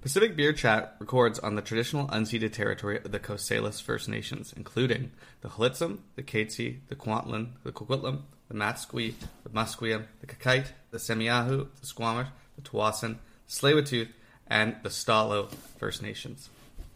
Pacific Beer Chat records on the traditional unceded territory of the Coast Salish First Nations, including the Hlitsum, the Katzie, the Kwantlen, the Coquitlam, the Matsqui, the Musqueam, the Kakite, the Semiahmoo, the Squamish, the Tawasin, the Tsleil-Waututh, and the Stalo First Nations.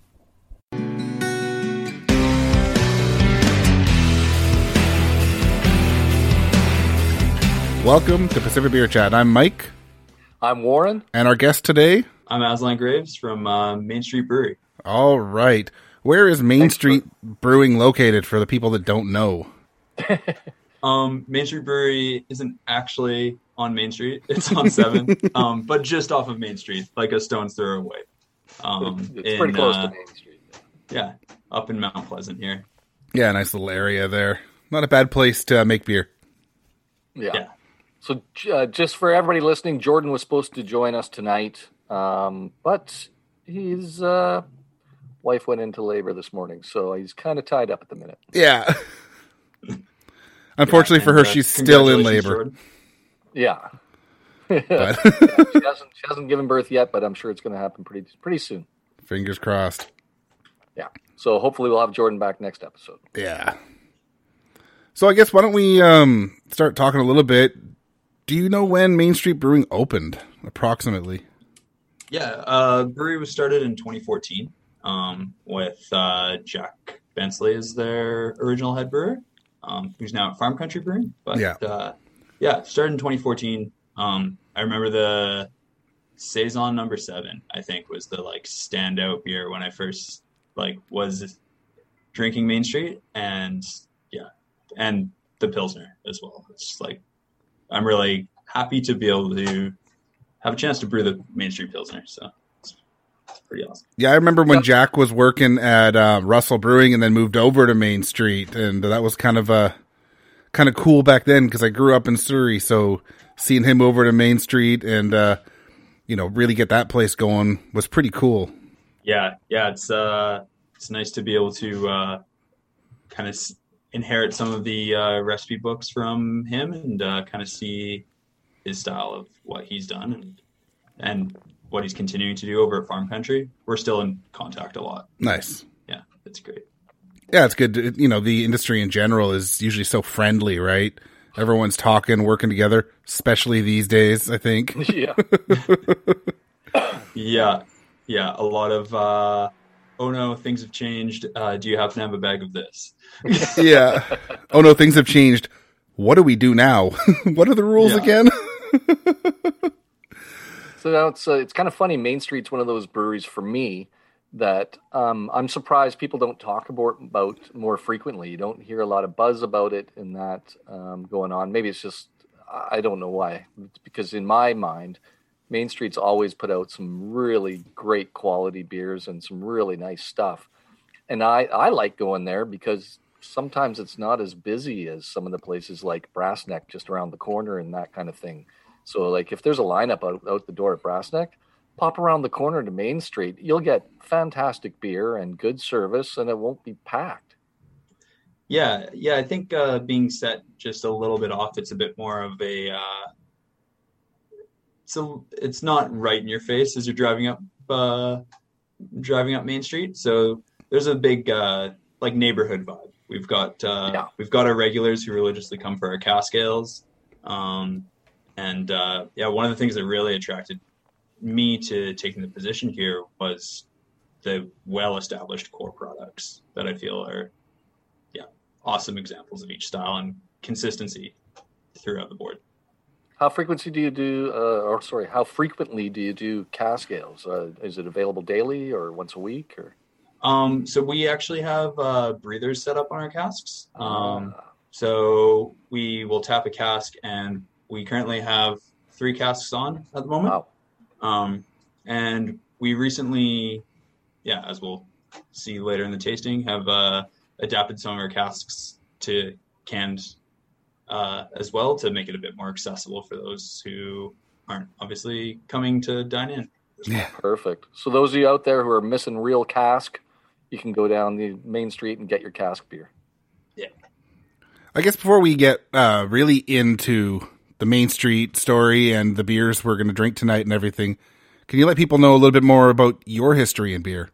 Welcome to Pacific Beer Chat. I'm Mike. I'm Warren. And our guest today? I'm Aslan Graves from Main Street Brewery. All right. Where is Main Street Brewing located for the people that don't know? Main Street Brewery isn't actually on Main Street. It's on 7th, but just off of Main Street, like a stone's throw away. It's pretty close to Main Street. Yeah, up in Mount Pleasant here. Yeah, nice little area there. Not a bad place to make beer. Yeah. So just for everybody listening, Jordan was supposed to join us tonight, but his wife went into labor this morning, so he's kind of tied up at the minute. Yeah. Unfortunately for her, she's still in labor. Jordan. Yeah. But she hasn't given birth yet, but I'm sure it's going to happen pretty soon. Fingers crossed. Yeah. So hopefully we'll have Jordan back next episode. Yeah. So I guess why don't we start talking a little bit. Do you know when Main Street Brewing opened, approximately? Yeah, brewery was started in 2014 with Jack Bensley as their original head brewer, who's now at Farm Country Brewing. But started in 2014. I remember the Saison number 7, I think, was the standout beer when I first was drinking Main Street, and the Pilsner as well. It's I'm really happy to be able to have a chance to brew the Main Street Pilsner, so it's pretty awesome. Yeah, I remember when Jack was working at Russell Brewing and then moved over to Main Street, and that was kind of cool back then because I grew up in Surrey, so seeing him over to Main Street and really get that place going was pretty cool. Yeah, it's nice to be able to kind of inherit some of the recipe books from him and kind of see his style of what he's done and what he's continuing to do over at Farm Country. We're still in contact a lot. Nice. Yeah, it's great. Yeah, it's good. The industry in general is usually so friendly, right? Everyone's talking, working together, especially these days, I think. Yeah. Yeah. A lot of, oh no, things have changed. Do you happen to have a bag of this? Yeah. Oh no, things have changed. What do we do now? What are the rules again? So now it's kind of funny. Main Street's one of those breweries for me that I'm surprised people don't talk about more frequently. You don't hear a lot of buzz about it and that going on. Maybe it's just, I don't know why. It's because in my mind, Main Street's always put out some really great quality beers and some really nice stuff. And I like going there because sometimes it's not as busy as some of the places like Brass Neck just around the corner and that kind of thing. So if there's a lineup out the door at Brass Neck, pop around the corner to Main Street. You'll get fantastic beer and good service, and it won't be packed. Yeah. I think being set just a little bit off, it's a bit more of a... So it's not right in your face as you're driving up Main Street. So there's a big neighborhood vibe. We've got our regulars who religiously come for our cask ales, one of the things that really attracted me to taking the position here was the well-established core products that I feel are awesome examples of each style and consistency throughout the board. How frequently do you do cask ales? Is it available daily or once a week or? So we actually have breathers set up on our casks. So we will tap a cask, and we currently have 3 casks on at the moment. Wow. And we recently, as we'll see later in the tasting, have adapted some of our casks to canned as well to make it a bit more accessible for those who aren't obviously coming to dine in. Yeah. Perfect. So those of you out there who are missing real cask, you can go down the Main Street and get your cask beer. Yeah. I guess before we get really into the Main Street story and the beers we're going to drink tonight and everything, Can you let people know a little bit more about your history in beer?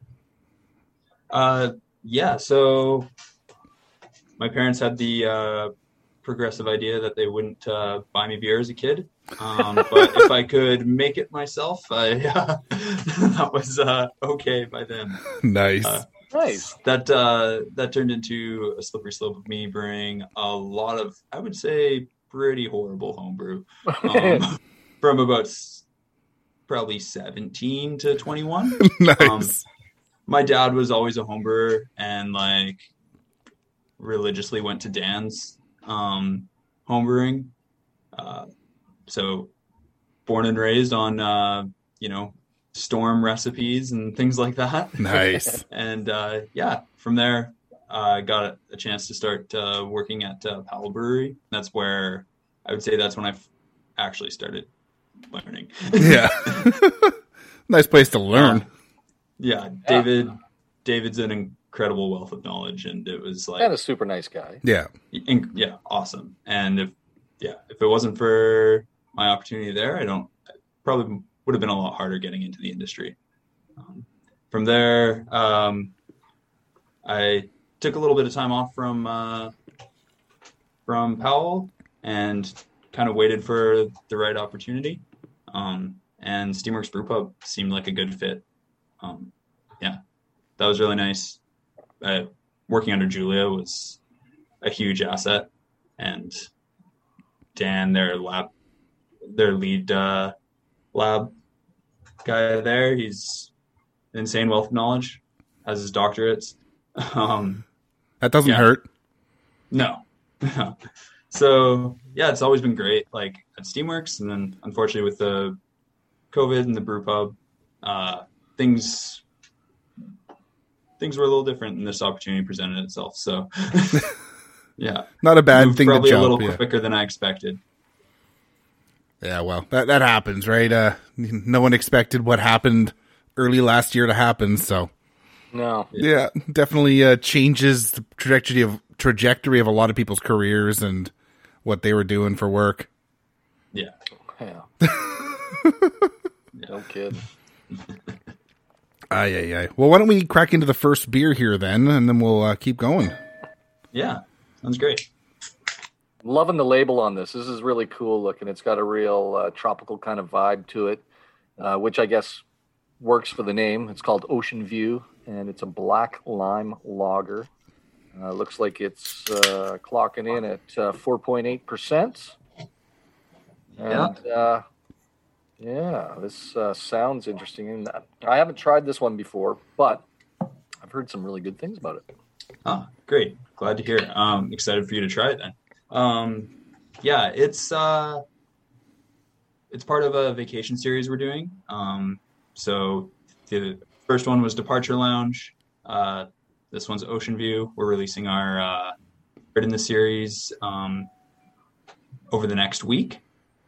Yeah, so my parents had the progressive idea that they wouldn't buy me beer as a kid. But if I could make it myself, that was okay by them. Nice. Nice. That turned into a slippery slope of me brewing a lot of, I would say, pretty horrible homebrew from about probably 17 to 21. Nice. My dad was always a homebrewer and like religiously went to Dan's homebrewing. So born and raised on Storm recipes and things like that. Nice. And from there I got a chance to start working at Powell Brewery. That's where I would say that's when I actually started learning. Yeah. Nice place to learn. David's an incredible wealth of knowledge, and it was like, and a super nice guy. Yeah. Awesome. And if it wasn't for my opportunity there, probably would have been a lot harder getting into the industry. From there, I took a little bit of time off from Powell and kind of waited for the right opportunity. And Steamworks Brewpub seemed like a good fit. That was really nice. Working under Julia was a huge asset, and Dan, their lead lab guy there, he's an insane wealth of knowledge, has his doctorates. That doesn't hurt. No. So it's always been great, like at Steamworks, and then unfortunately with the COVID and the brewpub, things were a little different, and this opportunity presented itself. So not a bad thing. Probably to jump, a little quicker than I expected. Yeah, well, that happens, right? No one expected what happened early last year to happen, so no. Yeah, definitely changes the trajectory of a lot of people's careers and what they were doing for work. Yeah. No kidding. Aye. Well, why don't we crack into the first beer here then, and then we'll keep going. Yeah, sounds great. Loving the label on this. This is really cool looking. It's got a real tropical kind of vibe to it, which I guess works for the name. It's called Ocean View, and it's a black lime lager. Looks like it's clocking in at 4.8%. And this sounds interesting. And I haven't tried this one before, but I've heard some really good things about it. Oh, great. Glad to hear. Excited for you to try it then. It's part of a vacation series we're doing. So the first one was Departure Lounge. This one's Ocean View. We're releasing our third in the series over the next week.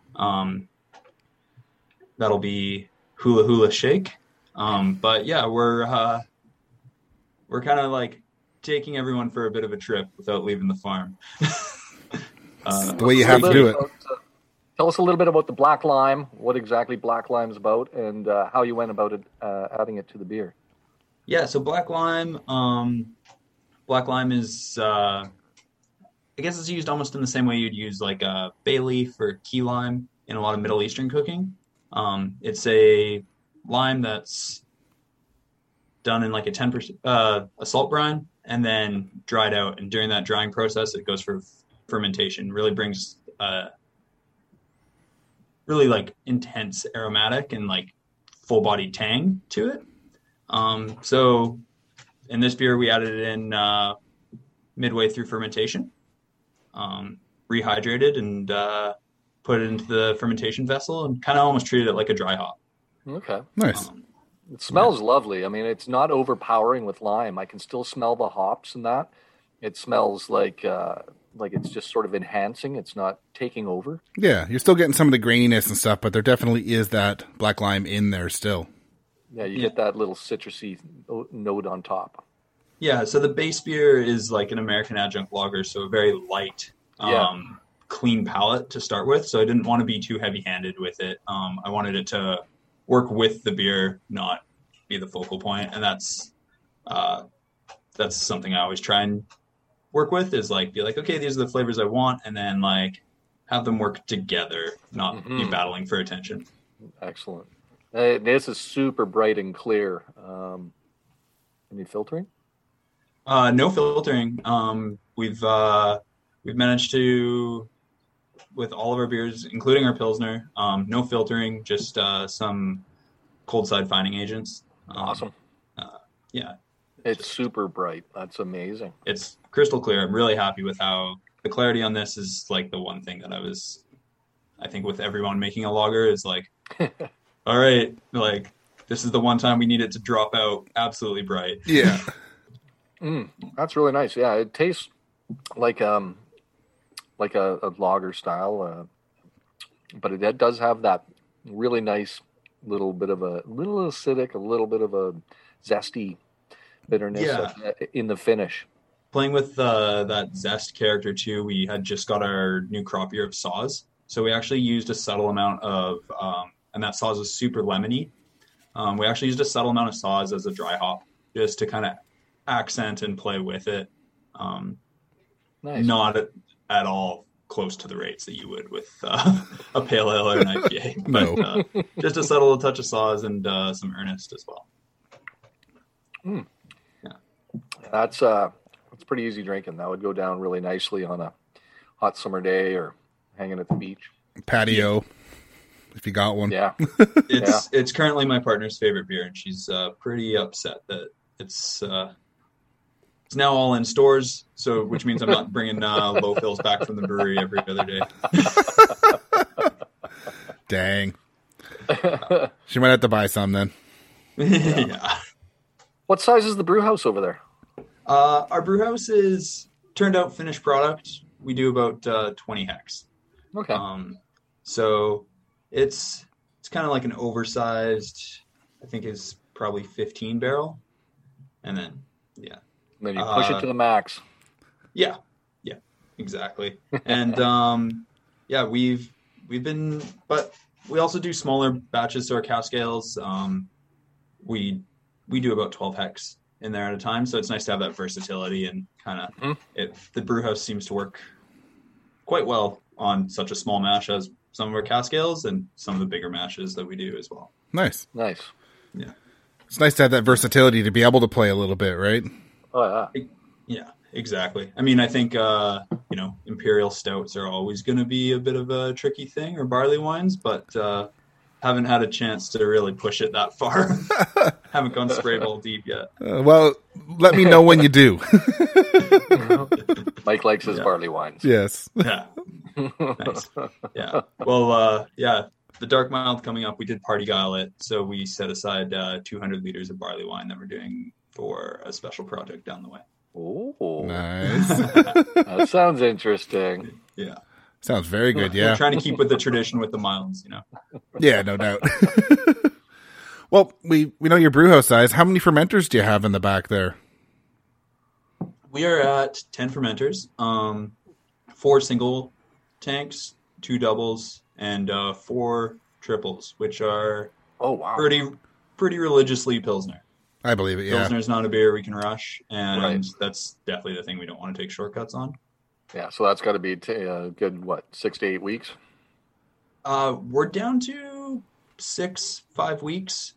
That'll be Hula Hula Shake. But we're kind of like taking everyone for a bit of a trip without leaving the farm. The way you have to do it. Tell us a little bit about the Black Lime, what exactly Black Lime's about, and how you went about it, adding it to the beer. Yeah, so Black Lime is, I guess it's used almost in the same way you'd use like a bay leaf or key lime in a lot of Middle Eastern cooking. It's a lime that's done in like a 10% a salt brine and then dried out. And during that drying process, it goes for fermentation. Really brings really like intense aromatic and like full body tang to it. So in this beer, we added it in midway through fermentation, rehydrated and put it into the fermentation vessel and kind of almost treated it like a dry hop. Okay. Nice. It smells lovely. I mean, it's not overpowering with lime. I can still smell the hops in that. It smells like it's just sort of enhancing. It's not taking over. Yeah, you're still getting some of the graininess and stuff, but there definitely is that black lime in there still. Yeah, you get that little citrusy note on top. Yeah, so the base beer is like an American adjunct lager, so a very light, clean palate to start with. So I didn't want to be too heavy-handed with it. I wanted it to work with the beer, not be the focal point. And that's something I always try and work with, is like, be like, okay, these are the flavors I want, and then like have them work together, not be battling for attention. Excellent. This is super bright and clear. Any filtering? No filtering. We've managed to, with all of our beers, including our Pilsner, no filtering, just some cold side fining agents. Awesome. Yeah. It's super bright. That's amazing. It's crystal clear. I'm really happy with how the clarity on this is like the one thing that I think with everyone making a lager is like, all right, like this is the one time we need it to drop out absolutely bright. Yeah. That's really nice. Yeah, it tastes like a lager style, but it does have that really nice little acidic, a little bit of a zesty bitterness in the finish. Playing with that zest character too, we had just got our new crop year of Saaz, so we actually used a subtle amount of, and that Saaz is super lemony. We actually used a subtle amount of Saaz as a dry hop, just to kind of accent and play with it. Nice. Not at all close to the rates that you would with a pale ale or an IPA, but just a subtle touch of Saaz and some earnest as well. Yeah, that's pretty easy drinking. That would go down really nicely on a hot summer day or hanging at the beach. Patio, if you got one. Yeah. It's currently my partner's favorite beer, and she's pretty upset that it's now all in stores, so which means I'm not bringing low fills back from the brewery every other day. Dang. She might have to buy some then. Yeah. What size is the brew house over there? Our brew house is turned out finished product. We do about 20 hex. Okay. So it's kind of like an oversized, I think is probably 15 barrel. And then, yeah. And then you push it to the max. Yeah, exactly. And we've been, but we also do smaller batches to our cask ales. We do about 12 hex in there at a time, so it's nice to have that versatility and kind of the brew house seems to work quite well on such a small mash as some of our cask ales and some of the bigger mashes that we do as well. Nice. Yeah. It's nice to have that versatility to be able to play a little bit, right? Oh, yeah. Yeah, exactly. I mean, I think, imperial stouts are always going to be a bit of a tricky thing, or barley wines, but haven't had a chance to really push it that far. Haven't gone spray ball deep yet. Well, let me know when you do. Mike likes his barley wines. Yes. Yeah. Nice. Yeah. Well, the Dark Mild coming up, we did party guile it, so we set aside 200 liters of barley wine that we're doing for a special project down the way. Oh, nice. That sounds interesting. Yeah. Sounds very good, yeah. We're trying to keep with the tradition with the milds, Yeah, no doubt. Well, we know your brew house size. How many fermenters do you have in the back there? We are at 10 fermenters, 4 single tanks, 2 doubles, and 4 triples, which are pretty religiously Pilsner. I believe it, yeah. Pilsner's not a beer we can rush, and that's definitely the thing we don't want to take shortcuts on. Yeah, so that's got to be a good, 6 to 8 weeks? We're down to 5 weeks.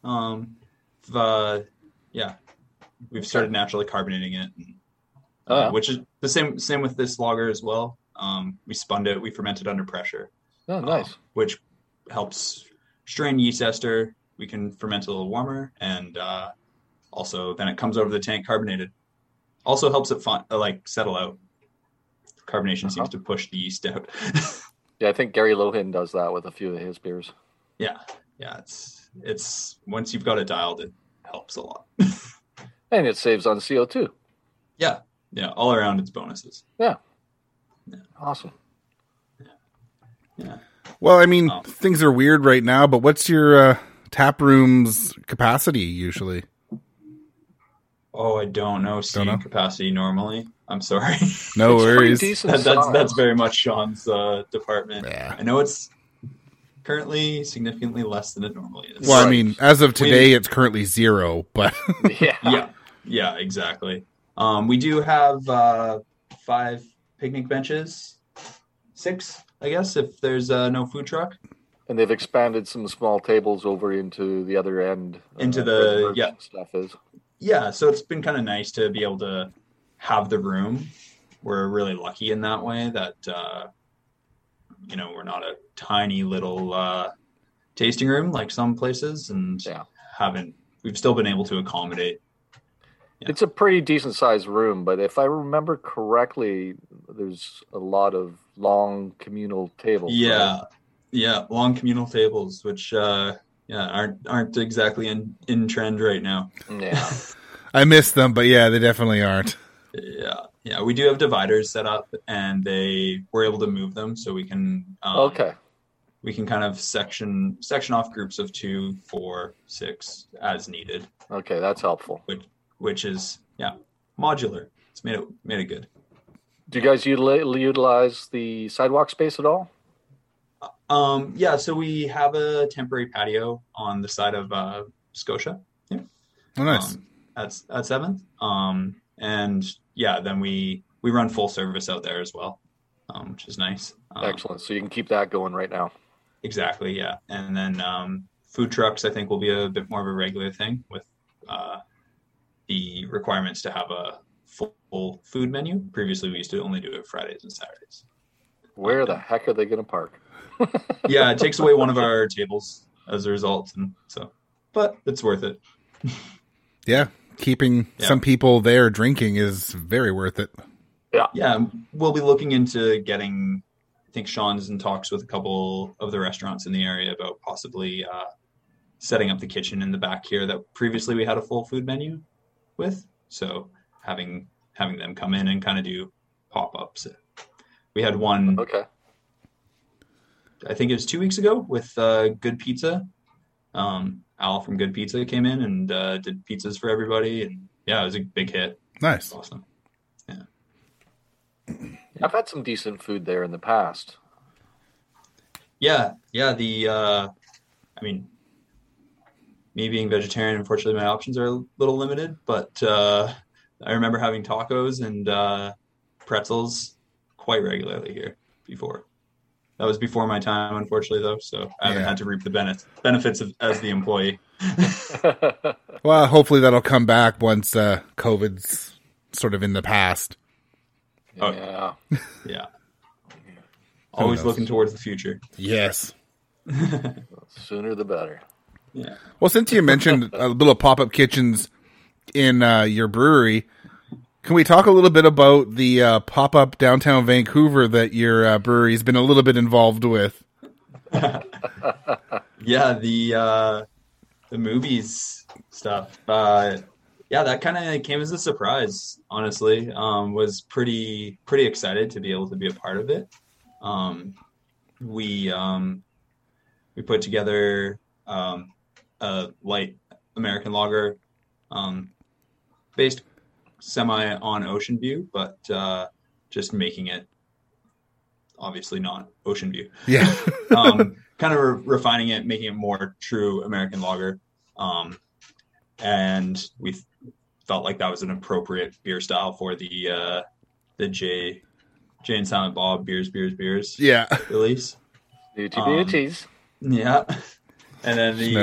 We've started naturally carbonating it, which is the same with this lager as well. We spun it, we fermented under pressure. Oh, nice. Which helps strain yeast ester. We can ferment a little warmer, and also then it comes over the tank carbonated. Also helps it settle out. Carbonation seems to push the yeast out. Yeah, I think Gary Lohan does that with a few of his beers. Yeah. It's once you've got it dialed, it helps a lot. And it saves on CO2. Yeah, all around it's bonuses. Yeah. Awesome. Yeah. Well, I mean, things are weird right now, but what's your tap room's capacity usually? Oh, I don't know seating capacity normally. I'm sorry. No worries. That's very much Sean's department. Yeah. I know it's currently significantly less than it normally is. Well, I mean, as of today, it's currently 0, but yeah, exactly. We do have 5 picnic benches, 6, I guess, if there's no food truck. And they've expanded some small tables over into the other end. Into where the stuff is. Yeah, so it's been kind of nice to be able to have the room. We're really lucky in that way that, we're not a tiny little tasting room like some places, and we've still been able to accommodate. Yeah. It's a pretty decent sized room, but if I remember correctly, there's a lot of long communal tables. Yeah. Right? Yeah, long communal tables, which aren't exactly in trend right now. Yeah, I miss them, but yeah, they definitely aren't. Yeah, we do have dividers set up, and we're able to move them, so we can we can kind of section off groups of 2, 4, 6 as needed. Okay, that's helpful. Which is modular. It's made it good. Do you guys utilize the sidewalk space at all? So we have a temporary patio on the side of Scotia. Yeah. Oh, nice. At 7th. And then we run full service out there as well, which is nice. Excellent. So you can keep that going right now. Exactly. Yeah. And then food trucks, I think, will be a bit more of a regular thing with the requirements to have a full food menu. Previously, we used to only do it Fridays and Saturdays. Where the heck are they going to park? Yeah, it takes away one of our tables as a result, and but it's worth it. Yeah, keeping some people there drinking is very worth it. Yeah, we'll be looking into getting. I think Sean's in talks with a couple of the restaurants in the area about possibly setting up the kitchen in the back here that previously we had a full food menu with. So having them come in and kind of do pop-ups. We had one. Okay. I think it was 2 weeks ago with Good Pizza. Al from Good Pizza came in and did pizzas for everybody, and it was a big hit. Nice, awesome. I've had some decent food there in the past. Yeah. Me being vegetarian, unfortunately, my options are a little limited. But I remember having tacos and pretzels quite regularly here before. That was before my time, unfortunately, though. So I haven't had to reap the benefits as the employee. Well, hopefully that'll come back once COVID's sort of in the past. Yeah. Always looking towards the future. Yes. Sooner the better. Yeah. Well, since you mentioned a little pop-up kitchens in your brewery, can we talk a little bit about the pop-up downtown Vancouver that your brewery's been a little bit involved with? Yeah, the movies stuff. That kind of came as a surprise, honestly. Was pretty excited to be able to be a part of it. We put together a light American lager based semi on Ocean View, but just making it obviously not Ocean View. Yeah. Kind of refining it, making it more true American lager. And we felt like that was an appropriate beer style for the Jay and Silent Bob Beers release. Beauties. Yeah. And then the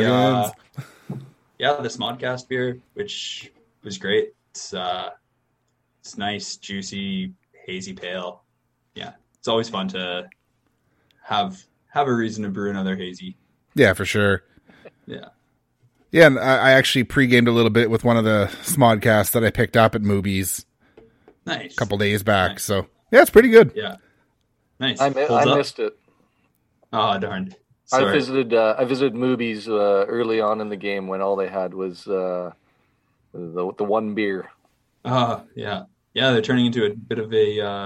Smodcast beer, which was great. It's nice, juicy, hazy pale. Yeah. It's always fun to have a reason to brew another hazy. Yeah, for sure. Yeah. Yeah, and I actually pre-gamed a little bit with one of the Smodcasts that I picked up at Movies a couple days back. Nice. So, yeah, it's pretty good. Yeah. Nice. I missed it. Oh, darn. Sorry. I visited Movies early on in the game when all they had was the one beer. Yeah. Yeah, they're turning into a bit of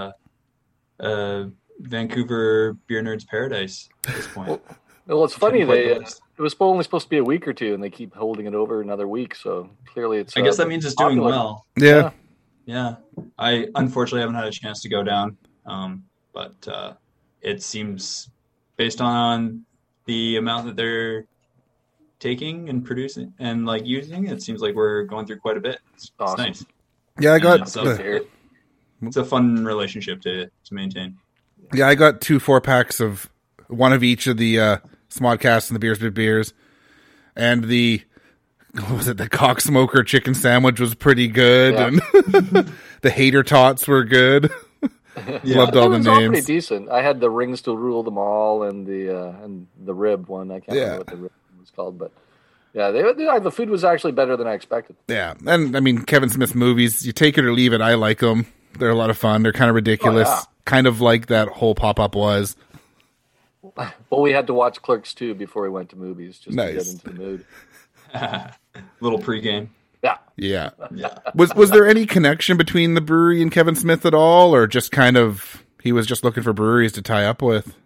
a Vancouver beer nerds paradise at this point. Well, it's funny. It was only supposed to be a week or two, and they keep holding it over another week. So clearly, it's. I guess that means it's doing well. Yeah. Yeah. I unfortunately haven't had a chance to go down, but it seems, based on the amount that they're taking and producing and like using, it seems like we're going through quite a bit. It's Awesome. nice. Yeah, I got. It's a fun relationship to maintain. Yeah, I got 2 4-packs of one of each of the Smodcasts and the Beers Big Beers, and the Cock Smoker chicken sandwich was pretty good, and the Hater Tots were good. Loved all the names. All pretty decent. I had the Rings to Rule Them All and the rib one. I can't remember what the rib one was called, but yeah, the food was actually better than I expected. Yeah, and I mean Kevin Smith movies, you take it or leave it. I like them. They're a lot of fun. They're kind of ridiculous, kind of like that whole Pop-Up was. Well, we had to watch Clerks 2 before we went to movies just to get into the mood. Little pregame. Yeah. Was there any connection between the brewery and Kevin Smith at all, or just kind of he was just looking for breweries to tie up with?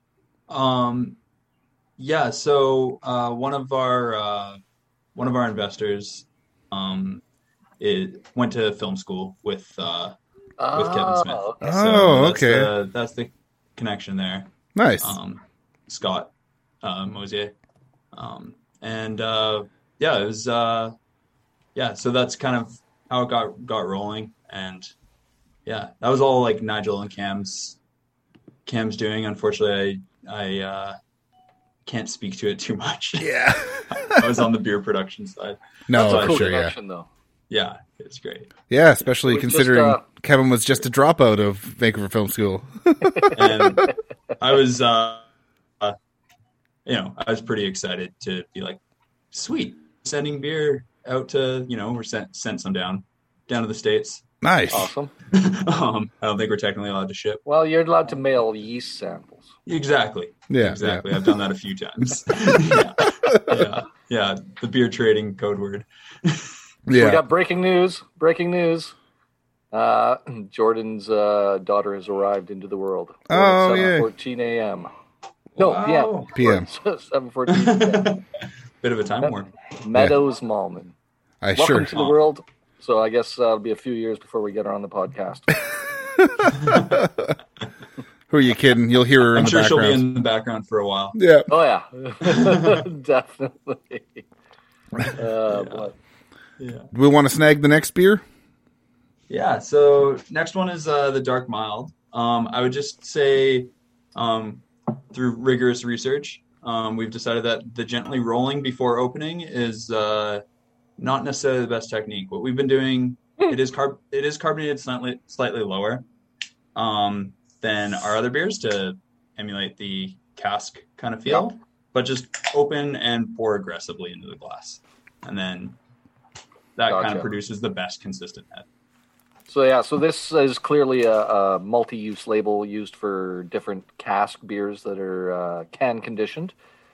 Yeah. So one of our investors went to film school with Kevin Smith. Okay. That's the connection there. Nice. Scott Mosier. It was so that's kind of how it got rolling, and that was all like Nigel and Cam's doing. Unfortunately, I can't speak to it too much. Yeah. I was on the beer production side. No, that's a cool sure, connection, though. Yeah, it's great. Yeah, especially considering Kevin was just a dropout of Vancouver Film School. And I was, I was pretty excited to be like, sweet, sending beer out to, we're sent some down to the States. Nice. Awesome. I don't think we're technically allowed to ship. Well, you're allowed to mail yeast samples. Exactly. Yeah. Exactly. Yeah. I've done that a few times. Yeah. The beer trading code word. Yeah. We got breaking news. Jordan's daughter has arrived into the world. Oh, at yeah. 7:14 a.m. No, Wow. PM. 7:14 p.m. Bit of a time warp. Meadows Mallman. Welcome to the world. So I guess it'll be a few years before we get her on the podcast. Who are you kidding? You'll hear her in I'm the sure background. she'll be in the background for a while. Yeah. Oh, yeah. Definitely. Boy. Do we want to snag the next beer? Yeah, so next one is the Dark Mild. I would just say through rigorous research, we've decided that the gently rolling before opening is not necessarily the best technique. What we've been doing, it is carbonated slightly lower than our other beers to emulate the cask kind of feel, but just open and pour aggressively into the glass. And then that kind of produces the best consistent head. So this is clearly a multi-use label used for different cask beers that are can conditioned.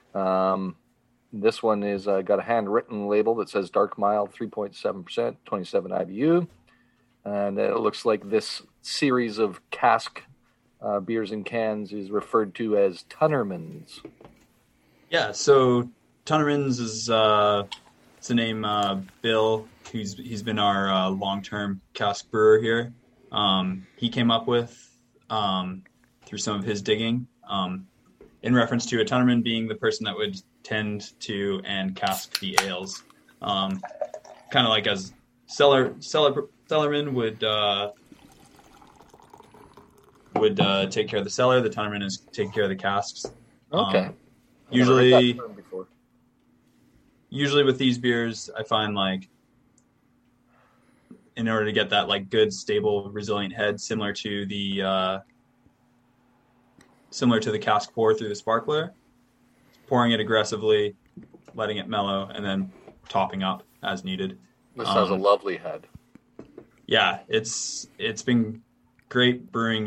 This one is got a handwritten label that says Dark Mild, 3.7%, 27 IBU. And it looks like this series of cask beers and cans is referred to as Tunnermans. Yeah, so Tunnermans is it's the name Bill. He's been our long-term cask brewer here. He came up with through some of his digging in reference to a Tunnerman being the person that would tend to and cask the ales, kind of like as cellarman would take care of the cellar. The Tunnerman is taking care of the casks. Okay. Usually with these beers, I find like in order to get that like good, stable, resilient head, similar to the cask pour through the sparkler, pouring it aggressively, letting it mellow, and then topping up as needed. This has a lovely head. Yeah, it's been great brewing,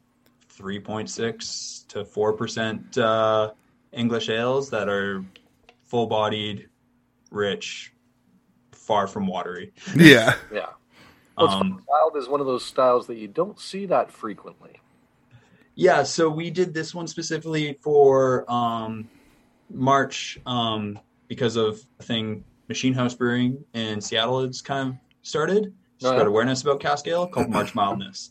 3.6 to 4% English ales that are full-bodied, rich, far from watery. Yeah. Yeah. Mild is one of those styles that you don't see that frequently. Yeah, so we did this one specifically for March because of the thing Machine House Brewing in Seattle has kind of started. Spread awareness about cask ale called March Mildness.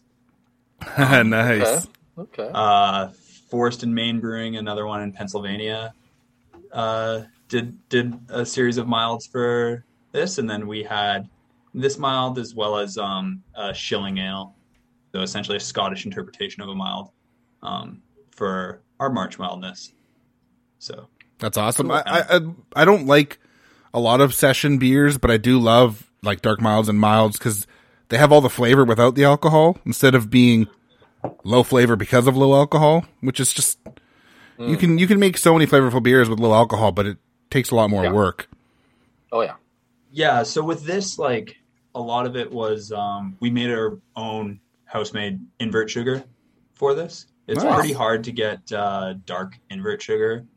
Nice. Okay. Forest and Maine Brewing, another one in Pennsylvania, did a series of milds for this, and then we had this mild as well as a shilling ale, so essentially a Scottish interpretation of a mild for our March mildness. So that's awesome. I don't like a lot of session beers, but I do love like dark milds and milds because they have all the flavor without the alcohol instead of being low flavor because of low alcohol, which is just you can make so many flavorful beers with low alcohol, but it takes a lot more work. Oh yeah. Yeah, so with this, like a lot of it was we made our own house-made invert sugar for this. It's pretty hard to get dark invert sugar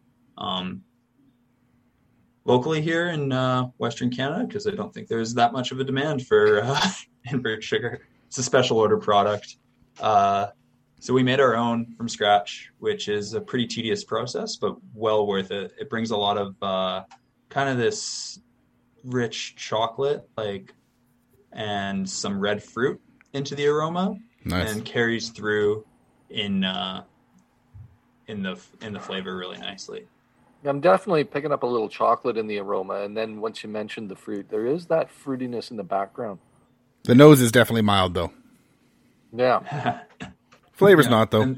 locally here in Western Canada because I don't think there's that much of a demand for invert sugar. It's a special order product. So we made our own from scratch, which is a pretty tedious process, but well worth it. It brings a lot of kind of this rich chocolate and some red fruit into the aroma. Nice. And carries through in the flavor really nicely. I'm definitely picking up a little chocolate in the aroma, and then once you mentioned the fruit, there is that fruitiness in the background. The nose is definitely mild, though. Yeah. Flavor's not, though.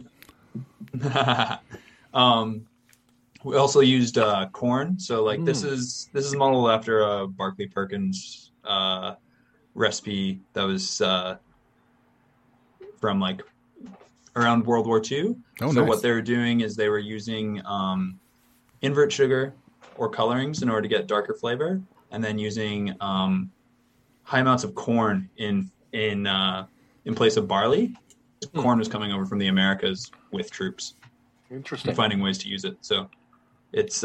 We also used corn, so this is modeled after a Barclay Perkins recipe that was from around World War II. Oh, so nice. What they were doing is they were using invert sugar or colorings in order to get darker flavor, and then using high amounts of corn in place of barley. Corn was coming over from the Americas with troops. Interesting. And finding ways to use it. So it's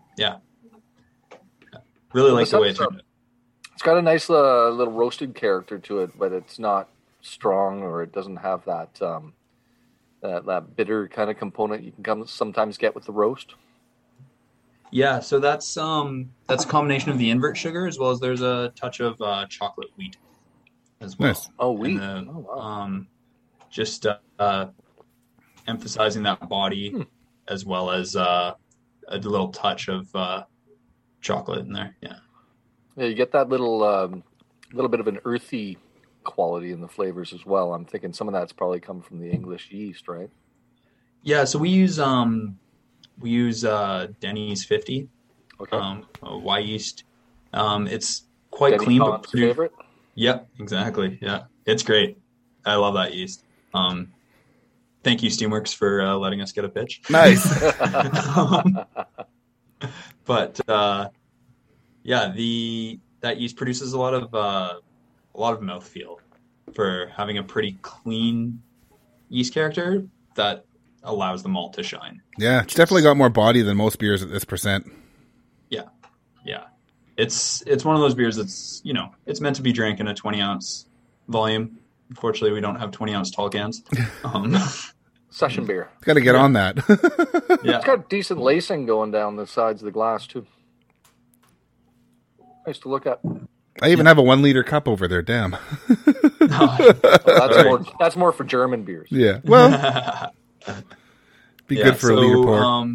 really like the way it turned out. It's got a nice little roasted character to it, but it's not strong, or it doesn't have that that bitter kind of component you can sometimes get with the roast. Yeah, so that's a combination of the invert sugar as well as there's a touch of chocolate wheat as well. Nice. Oh, wheat. Wow. Just emphasizing that body as well as a little touch of chocolate in there. Yeah. Yeah, you get that little bit of an earthy quality in the flavors as well. I'm thinking some of that's probably come from the English yeast, right? Yeah, so we use Denny's 50, Y yeast. It's quite Denny clean. Todd's favorite? Yep, exactly. Yeah, it's great. I love that yeast. Thank you, Steamworks, for letting us get a pitch. Nice. But that yeast produces a lot of mouthfeel for having a pretty clean yeast character that allows the malt to shine. Yeah, it's definitely got more body than most beers at this percent. Yeah. It's one of those beers that's, it's meant to be drank in a 20-ounce volume. Unfortunately, we don't have 20-ounce tall cans. Session beer. Got to get on that. Yeah. It's got decent lacing going down the sides of the glass, too. Nice to look at. I even have a 1 liter cup over there. Damn. That's more for German beers. Yeah. Well, be good for a liter pour.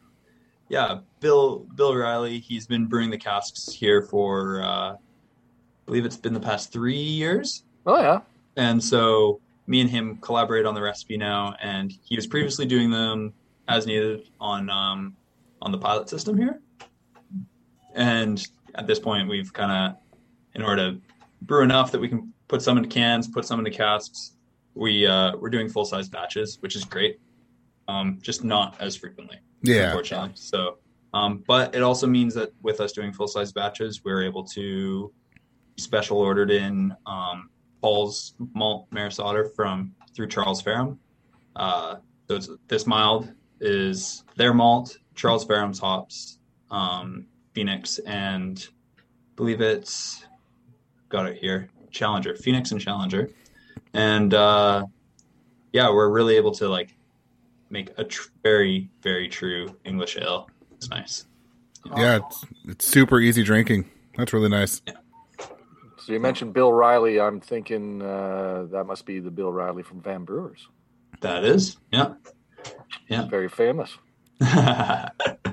Bill Riley, he's been brewing the casks here for, I believe it's been the past 3 years. Oh, yeah. And so me and him collaborate on the recipe now, and he was previously doing them as needed on the pilot system here. And at this point, we've kind of, in order to brew enough that we can put some into cans, put some into casks, we're doing full-size batches, which is great. Just not as frequently, unfortunately. So, but it also means that with us doing full-size batches, we're able to special ordered in Paul's malt Maris Otter through Charles Ferrum. So this mild is their malt, Charles Ferrum's hops, Phoenix, and I believe it's got it here, Challenger, Phoenix and Challenger, and we're really able to make a very, very true English ale. It's nice. Yeah, it's super easy drinking. That's really nice. Yeah. So you mentioned Bill Riley. I'm thinking that must be the Bill Riley from Van Brewers. That is, yeah. Very famous.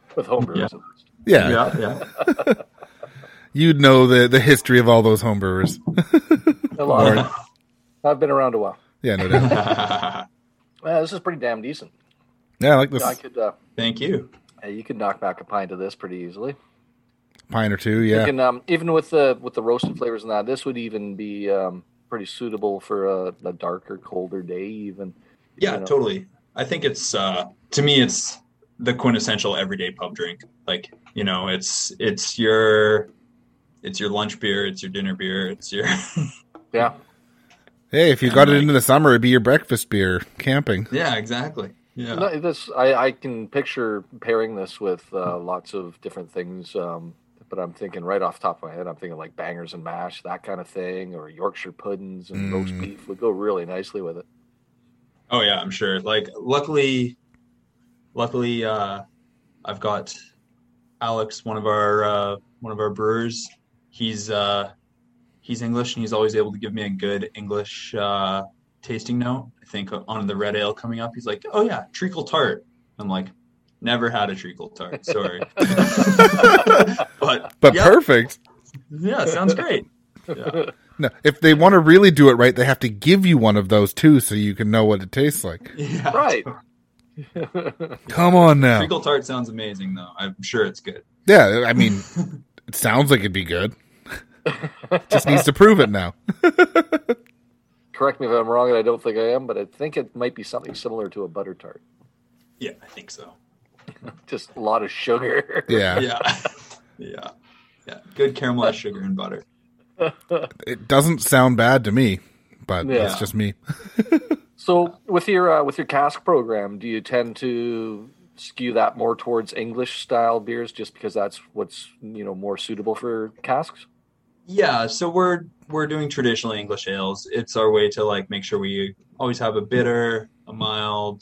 with homebrewers. Yeah. Yeah. You'd know the history of all those homebrewers. A lot. I've been around a while. Yeah, no doubt. This is pretty damn decent. Yeah, I like this. I could. Thank you. You could knock back a pint of this pretty easily. Pint or two, yeah. You can, even with the roasted flavors and that, this would even be pretty suitable for a darker, colder day. Even. Yeah, totally. I think it's to me, it's the quintessential everyday pub drink. Like, it's your lunch beer, it's your dinner beer, it's your yeah. Hey, if you got it into the summer, it'd be your breakfast beer camping. Yeah, exactly. Yeah. No, I can picture pairing this with lots of different things, but I'm thinking right off the top of my head, I'm thinking like bangers and mash, that kind of thing, or Yorkshire puddings and roast beef would go really nicely with it. Oh yeah, I'm sure. Like, luckily, I've got Alex, one of our brewers. He's English, and he's always able to give me a good English tasting note. I think on the red ale coming up, he's like, "Oh yeah, treacle tart." I'm like, "Never had a treacle tart, sorry." but yeah, perfect. Yeah, sounds great. Yeah. No, if they want to really do it right, they have to give you one of those too, so you can know what it tastes like. Yeah, right. Come on now. Treacle tart sounds amazing, though. I'm sure it's good. Yeah, I mean, it sounds like it'd be good. Just needs to prove it now. Correct me if I'm wrong, and I don't think I am, but I think it might be something similar to a butter tart. Yeah, I think so. Just a lot of sugar. Yeah. Yeah. Good caramelized sugar and butter. It doesn't sound bad to me, but it's just me. So with your cask program, do you tend to skew that more towards English style beers just because that's what's more suitable for casks? Yeah, so we're doing traditional English ales. It's our way to like make sure we always have a bitter, a mild,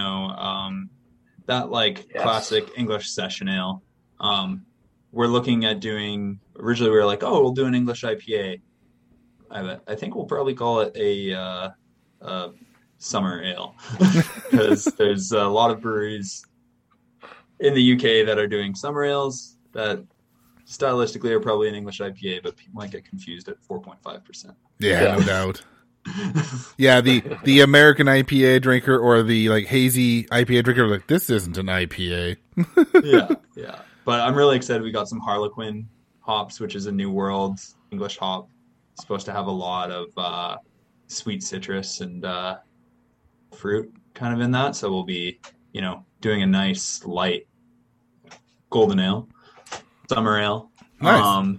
that like classic English session ale. We're looking at doing. Originally, we were like, oh, we'll do an English IPA. I think we'll probably call it a summer ale because there's a lot of breweries in the UK that are doing summer ales that stylistically are probably an English IPA, but people might get confused at 4.5%. Yeah, no doubt. Yeah, the American IPA drinker or the like hazy IPA drinker, like, this isn't an IPA. Yeah. But I'm really excited. We got some Harlequin hops, which is a New World English hop. It's supposed to have a lot of sweet citrus and fruit kind of in that. So we'll be, doing a nice light golden ale, summer ale. Nice.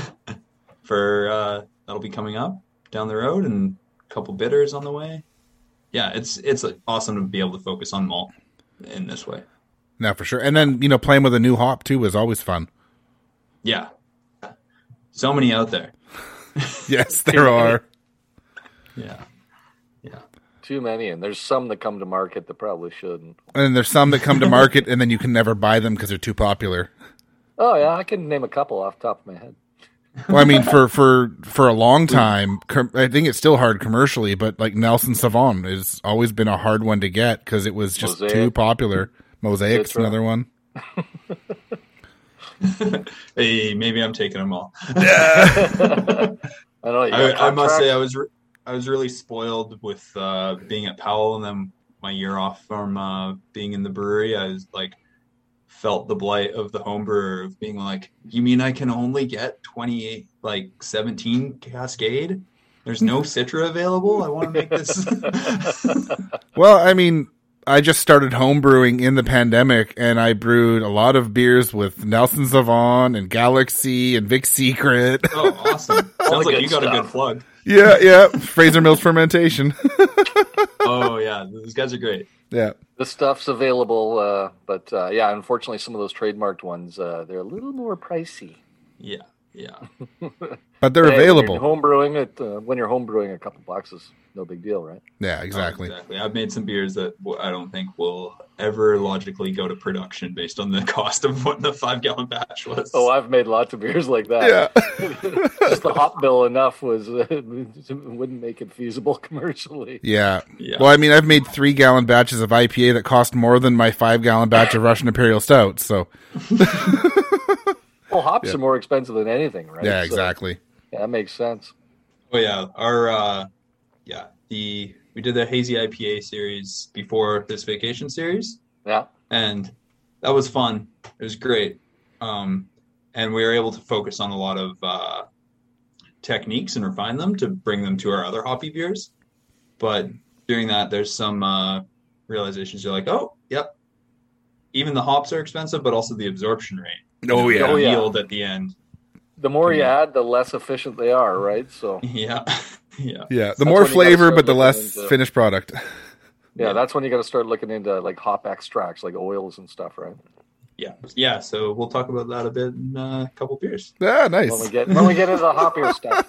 For that'll be coming up down the road, and a couple bitters on the way. Yeah, it's awesome to be able to focus on malt in this way. No, for sure. And then, playing with a new hop too is always fun. Yeah. So many out there. Yes, there are. Yeah. Too many, and there's some that come to market that probably shouldn't. And there's some that come to market and then you can never buy them because they're too popular. Oh yeah, I can name a couple off the top of my head. Well, I mean, for a long time, I think it's still hard commercially, but like Nelson Sauvin has always been a hard one to get because it was just too popular. Mosaic's another one. Hey, maybe I'm taking them all. I must say I was really spoiled with being at Powell, and then my year off from being in the brewery. I was like, felt the blight of the home brewer of being like, you mean I can only get 28, like 17 Cascade? There's no Citra available? I want to make this. Well, I mean, I just started home brewing in the pandemic, and I brewed a lot of beers with Nelson Sauvin and Galaxy and Vic Secret. Oh, awesome. Sounds like you got a good plug. Yeah. Fraser Mills Fermentation. Oh, yeah. Those guys are great. Yeah. The stuff's available, but unfortunately, some of those trademarked ones, they're a little more pricey. Yeah. Yeah. But they're available. When you're home brewing, a couple bucks is no big deal, right? Yeah, exactly. Exactly. I've made some beers that I don't think will ever logically go to production based on the cost of what the 5-gallon batch was. Oh, I've made lots of beers like that. Yeah. Just the hop bill enough wouldn't make it feasible commercially. Yeah. Well, I mean, I've made 3-gallon batches of IPA that cost more than my 5-gallon batch of Russian Imperial Stout. So. Well, hops are more expensive than anything, right? Yeah, exactly. So, yeah, that makes sense. Oh yeah, we did the hazy IPA series before this vacation series. Yeah, and that was fun. It was great, and we were able to focus on a lot of techniques and refine them to bring them to our other hoppy beers. But doing that, there's some realizations. You're like, oh, yep. Even the hops are expensive, but also the absorption rate. Oh yeah, the yield at the end. The more you add, the less efficient they are, right? So yeah. The more flavor, but the less finished product. Yeah, that's when you got to start looking into like hop extracts, like oils and stuff, right? Yeah. So we'll talk about that a bit in a couple beers. Yeah, nice. When we get into the hoppier stuff.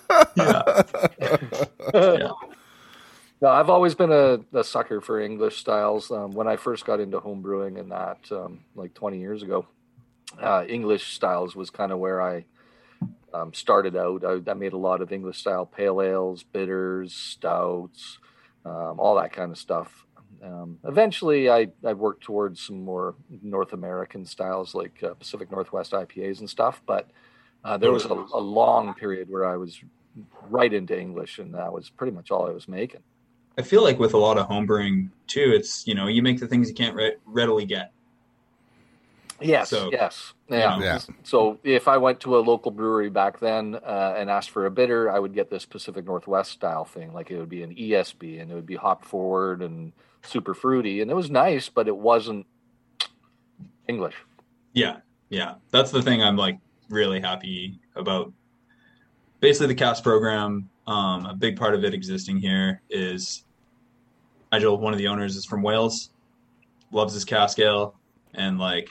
Yeah. No, I've always been a sucker for English styles. When I first got into home brewing and that, like 20 years ago, English styles was kind of where I started out. I made a lot of English style pale ales, bitters, stouts, all that kind of stuff. Eventually, I worked towards some more North American styles like Pacific Northwest IPAs and stuff. But there was a long period where I was right into English, and that was pretty much all I was making. I feel like with a lot of homebrewing too, it's, you make the things you can't readily get. Yes. Yeah. Yeah. So if I went to a local brewery back then and asked for a bitter, I would get this Pacific Northwest style thing. Like it would be an ESB and it would be hop forward and super fruity. And it was nice, but it wasn't English. Yeah. That's the thing I'm like really happy about. Basically the CAST program, a big part of it existing here is Nigel, one of the owners, is from Wales, loves his cask ale, and like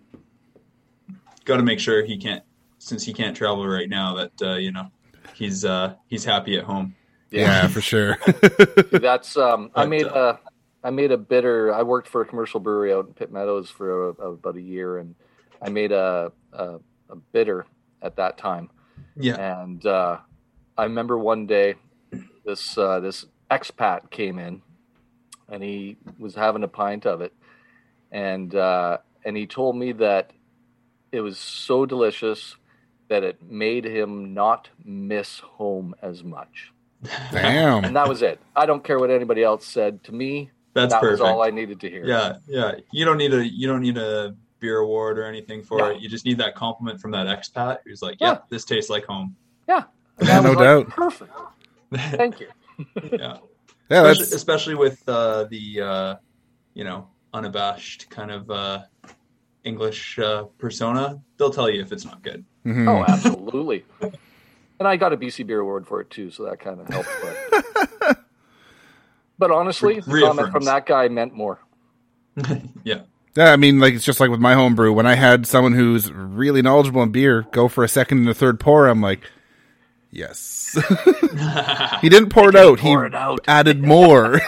got to make sure since he can't travel right now, that he's happy at home. Yeah, for sure. That's I made a bitter. I worked for a commercial brewery out in Pitt Meadows for about a year, and I made a bitter at that time. Yeah, and I remember one day this expat came in, and he was having a pint of it, and he told me that it was so delicious that it made him not miss home as much. Damn. And that was it. I don't care what anybody else said. To me, that perfect. Was all I needed to hear. Yeah. You don't need a beer award or anything for it. You just need that compliment from that expat who's like, yeah, this tastes like home. Yeah. No doubt. Perfect. Thank you. Yeah. Yeah, especially with the unabashed kind of English persona, they'll tell you if it's not good. Mm-hmm. Oh, absolutely. And I got a BC Beer Award for it too, so that kind of helped. But honestly, the comment from that guy meant more. Yeah. Yeah, I mean, like it's just like with my homebrew. When I had someone who's really knowledgeable in beer go for a second and a third pour, I'm like, yes. He didn't pour it out. He added more.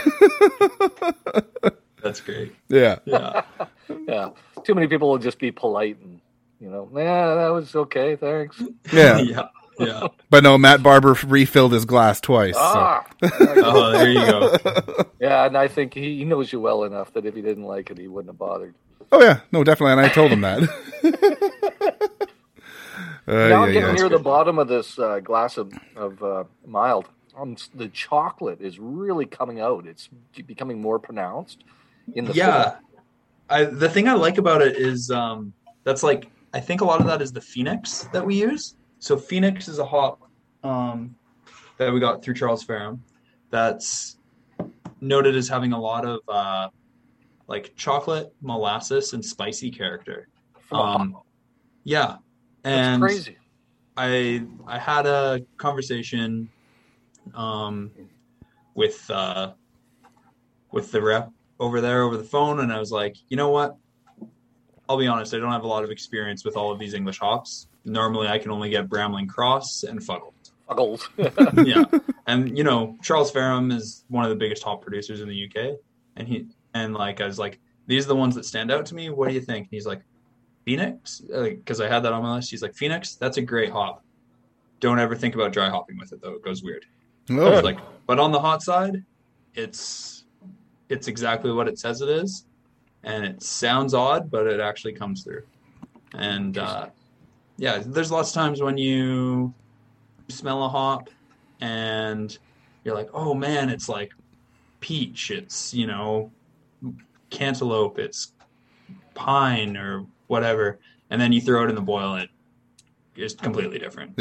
That's great. Yeah. Yeah. Too many people will just be polite and, that was okay, thanks. Yeah. Yeah. But no, Matt Barber refilled his glass twice. Ah. So. Oh, there you go. Yeah, and I think he knows you well enough that if he didn't like it, he wouldn't have bothered. Oh, yeah. No, definitely. And I told him that. Now I'm getting near the bottom of this glass of mild. The chocolate is really coming out. It's becoming more pronounced in the flavor. The thing I like about it is that's like, I think a lot of that is the Phoenix that we use. So Phoenix is a hop that we got through Charles Ferrum that's noted as having a lot of like chocolate, molasses, and spicy character. Yeah. And that's crazy. I had a conversation with the rep over there over the phone, and I was like, you know what? I'll be honest, I don't have a lot of experience with all of these English hops, Normally, I can only get Bramling Cross and Fuggles. Fuggles. Yeah, and Charles Fairham is one of the biggest hop producers in the UK, and I was like, these are the ones that stand out to me. What do you think? And he's like, Phoenix, because I had that on my list. He's like, Phoenix, that's a great hop. Don't ever think about dry hopping with it though; it goes weird. Oh. I was like, but on the hot side, it's exactly what it says it is, and it sounds odd, but it actually comes through. And there's lots of times when you smell a hop and you're like, oh man, it's like peach, it's cantaloupe, it's pine or whatever, and then you throw it in the boil, it is completely different.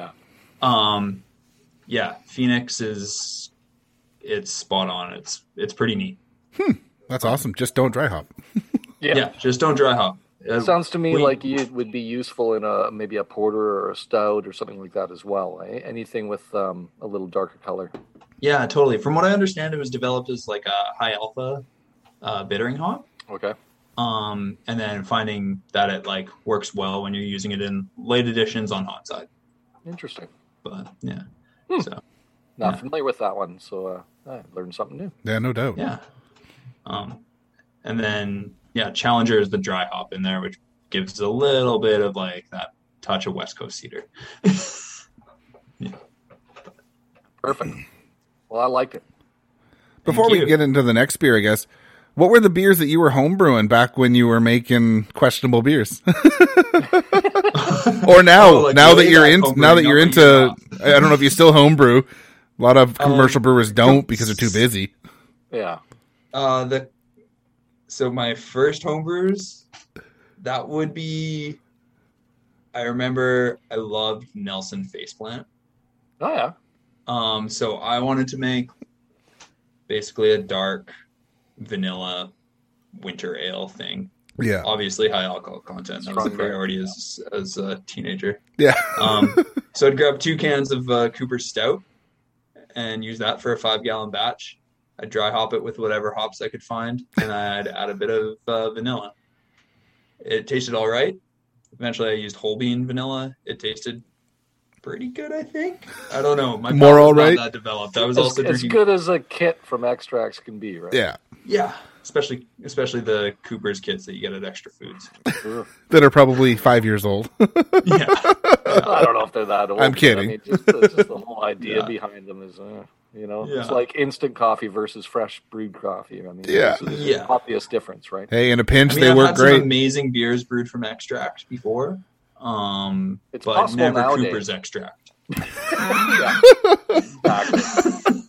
Phoenix it's spot on. It's pretty neat. That's awesome. Just don't dry hop. Just don't dry hop. It sounds to me like it would be useful in maybe a porter or a stout or something like that as well. Eh? Anything with a little darker color. Yeah, totally. From what I understand, it was developed as like a high alpha bittering hop. Okay. And then finding that it works well when you're using it in late editions on hot side. Interesting. But yeah, so not familiar with that one, so I learned something new. Yeah, no doubt. Yeah. And then Challenger is the dry hop in there, which gives a little bit of that touch of West Coast cedar. Perfect. Well, I liked it. Before we get into the next beer, I guess, what were the beers that you were homebrewing back when you were making questionable beers? Or now that you're into, I don't know if you still homebrew. A lot of commercial brewers don't because they're too busy. Yeah. So my first homebrews, that would be, I remember I loved Nelson Faceplant. Oh yeah. So I wanted to make basically a dark vanilla winter ale thing. Yeah. Obviously high alcohol content. That was the priority as a teenager. Yeah. So I'd grab 2 cans of Cooper's Stout and use that for a 5-gallon batch. I'd dry hop it with whatever hops I could find, and I'd add a bit of vanilla. It tasted all right. Eventually, I used whole bean vanilla. It tasted pretty good, I think. I don't know. My more all not right. That developed. I was also as good as a kit from Extracts can be, right? Yeah. Yeah. Especially the Cooper's kits that you get at Extra Foods. That are probably 5 years old. Yeah. I don't know if they're that old. I'm kidding. I mean, just the whole idea behind them is, it's like instant coffee versus fresh brewed coffee. I mean, Yeah. it's an obvious difference, right? Hey, in a pinch, I've work had great. some amazing beers brewed from Extract before, It's but possible never nowadays. Cooper's Extract. Yeah. Exactly.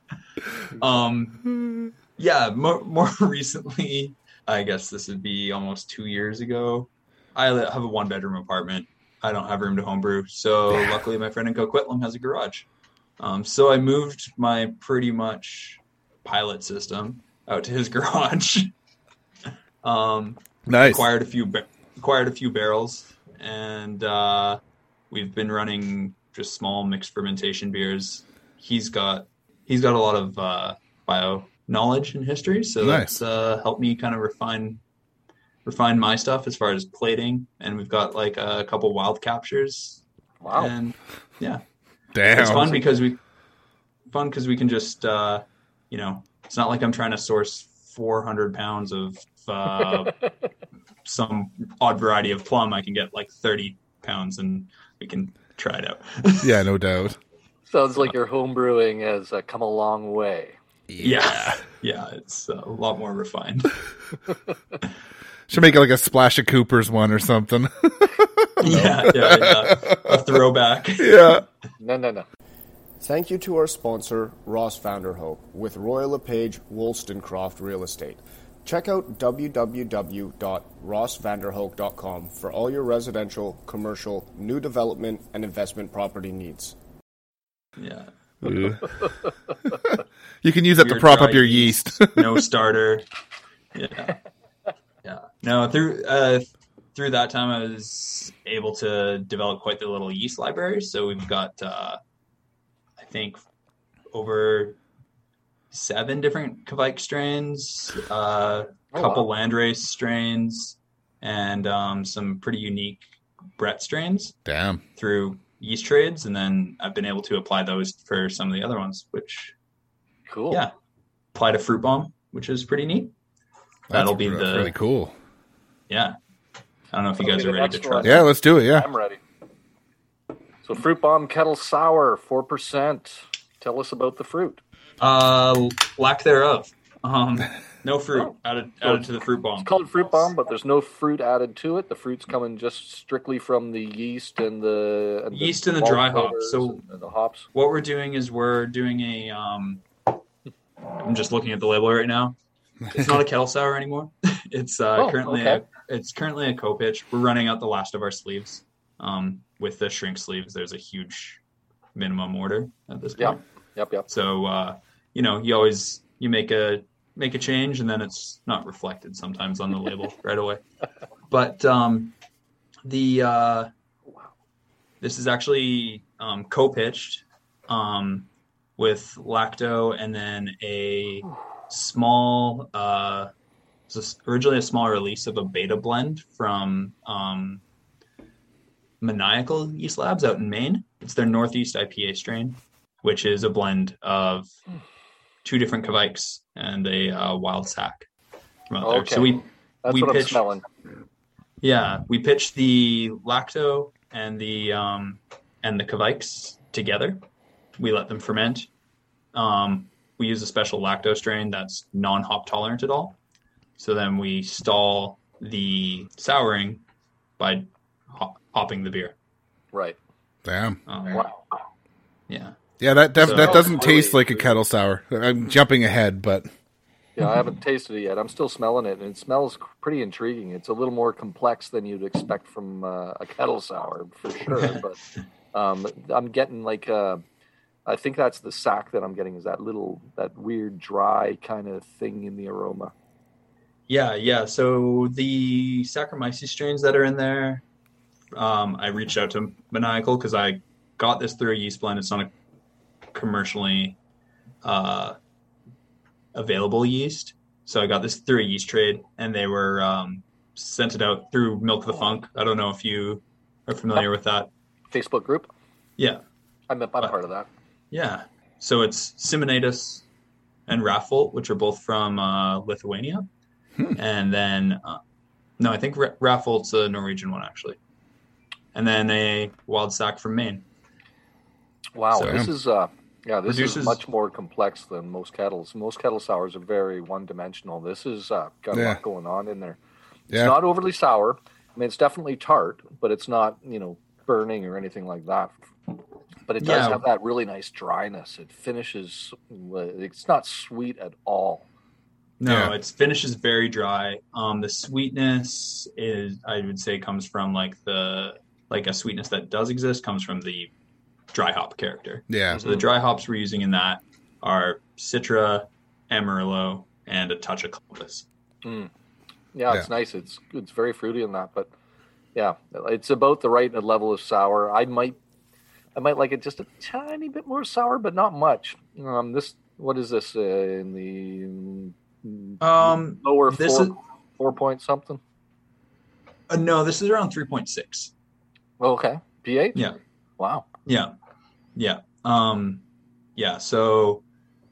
More recently, I guess this would be almost 2 years ago. I have a 1-bedroom apartment. I don't have room to homebrew, so luckily my friend in Coquitlam has a garage. So I moved my pretty much pilot system out to his garage. Nice. Acquired a few barrels, and we've been running just small mixed fermentation beers. He's got a lot of bio knowledge and history, so nice. That's helped me kind of refine my stuff as far as plating, and we've got a couple wild captures. Wow. And yeah. Damn. It's fun because we can just it's not like I'm trying to source 400 pounds of some odd variety of plum. I can get 30 pounds and we can try it out. Yeah, no doubt. Sounds like your home brewing has come a long way. Yeah, it's a lot more refined. Should make it like a Splash of Cooper's one or something. Yeah. A throwback. Yeah. No. Thank you to our sponsor, Ross Vanderhoek, with Royal LePage Wollstonecroft Real Estate. Check out www.rossvanderhoek.com for all your residential, commercial, new development, and investment property needs. Yeah. You can use that to prop up your yeast. No starter. Yeah. No, through that time I was able to develop quite the little yeast library. So we've got I think over 7 different Kvike strains, a couple landrace strains, and some pretty unique Brett strains. Damn. Through yeast trades, and then I've been able to apply those for some of the other ones, which cool. Yeah. Applied a fruit bomb, which is pretty neat. That'll be really cool. Yeah. I don't know if you guys are ready to try. Yeah, let's do it. Yeah. I'm ready. So fruit bomb kettle sour, 4%. Tell us about the fruit. Lack thereof. No fruit added to the fruit bomb. It's called fruit bomb, but there's no fruit added to it. The fruit's coming just strictly from the yeast and the dry hops. So and the hops. What we're doing is we're doing a. I'm just looking at the label right now. It's not a kettle sour anymore. It's currently a co-pitch. We're running out the last of our sleeves. With the shrink sleeves, there's a huge minimum order at this point. Yep. So you make a change and then it's not reflected sometimes on the label right away. But this is actually co-pitched with lacto and then a small originally a small release of a beta blend from Maniacal Yeast Labs out in Maine. It's their Northeast IPA strain, which is a blend of 2 different Kveiks and a wild sack from out there. So That's what I'm smelling. Yeah, we pitched the lacto and the Kveiks together. We let them ferment. We use a special lacto strain that's non-hop tolerant at all. So then we stall the souring by hopping the beer. Right. Damn. Wow. Yeah. Yeah, that doesn't taste like a kettle sour. I'm jumping ahead, but... Yeah, I haven't tasted it yet. I'm still smelling it, and it smells pretty intriguing. It's a little more complex than you'd expect from a kettle sour, for sure. But I'm getting I think that's the sack that I'm getting, is that weird dry kind of thing in the aroma. Yeah. So the Saccharomyces strains that are in there, I reached out to Maniacal because I got this through a yeast blend. It's not a commercially available yeast. So I got this through a yeast trade, and they were sent it out through Milk of the Funk. I don't know if you are familiar with that Facebook group. Yeah, I'm part of that. Yeah, so it's Simonatus and Raffelt, which are both from Lithuania, and then no, I think Raffelt's a Norwegian one actually, and then a wild sack from Maine. Wow, so, this is much more complex than most kettles. Most kettle sours are very one-dimensional. This has got a lot going on in there. It's not overly sour. I mean, it's definitely tart, but it's not, burning or anything like that. But it does have that really nice dryness. It finishes. It's not sweet at all. No, it finishes very dry. The sweetness I would say, comes from a sweetness that does exist comes from the dry hop character. Yeah. So the dry hops we're using in that are Citra, Amarillo, and a touch of Clovis. Yeah, it's nice. It's very fruity in that, but yeah, it's about the right level of sour. I might like it just a tiny bit more sour, but not much. What is this in the lower this 4 point something? No, this is around 3.6. Okay, pH. Yeah. Wow. Yeah. So,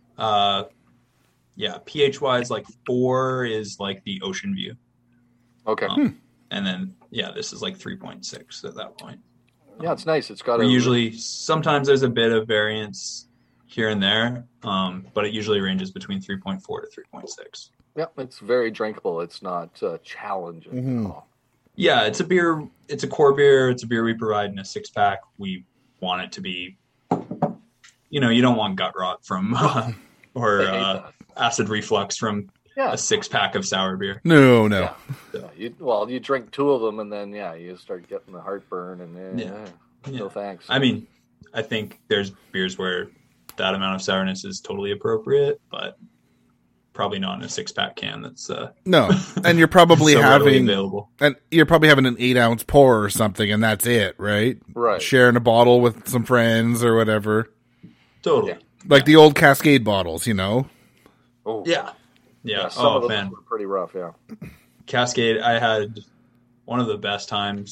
pH wise, 4 is the ocean view. Okay. And then this is 3.6 at that point. Yeah, it's nice. It's got sometimes there's a bit of variance here and there, but it usually ranges between 3.4 to 3.6. Yeah, it's very drinkable. It's not challenging at all. Yeah, it's a beer. It's a core beer. It's a beer we provide in a 6-pack. We want it to be, you don't want gut rot from or acid reflux from a 6-pack of sour beer. No. Yeah. You drink 2 of them and then you start getting the heartburn and no thanks. I mean, I think there's beers where that amount of sourness is totally appropriate, but probably not in a 6-pack can. That's no, and you're probably having available. And you're probably having an 8-ounce pour or something, and that's it, right? Right. Sharing a bottle with some friends or whatever. Totally. Like the old Cascade bottles, Oh yeah. Some of them were pretty rough. Yeah. Cascade, I had one of the best times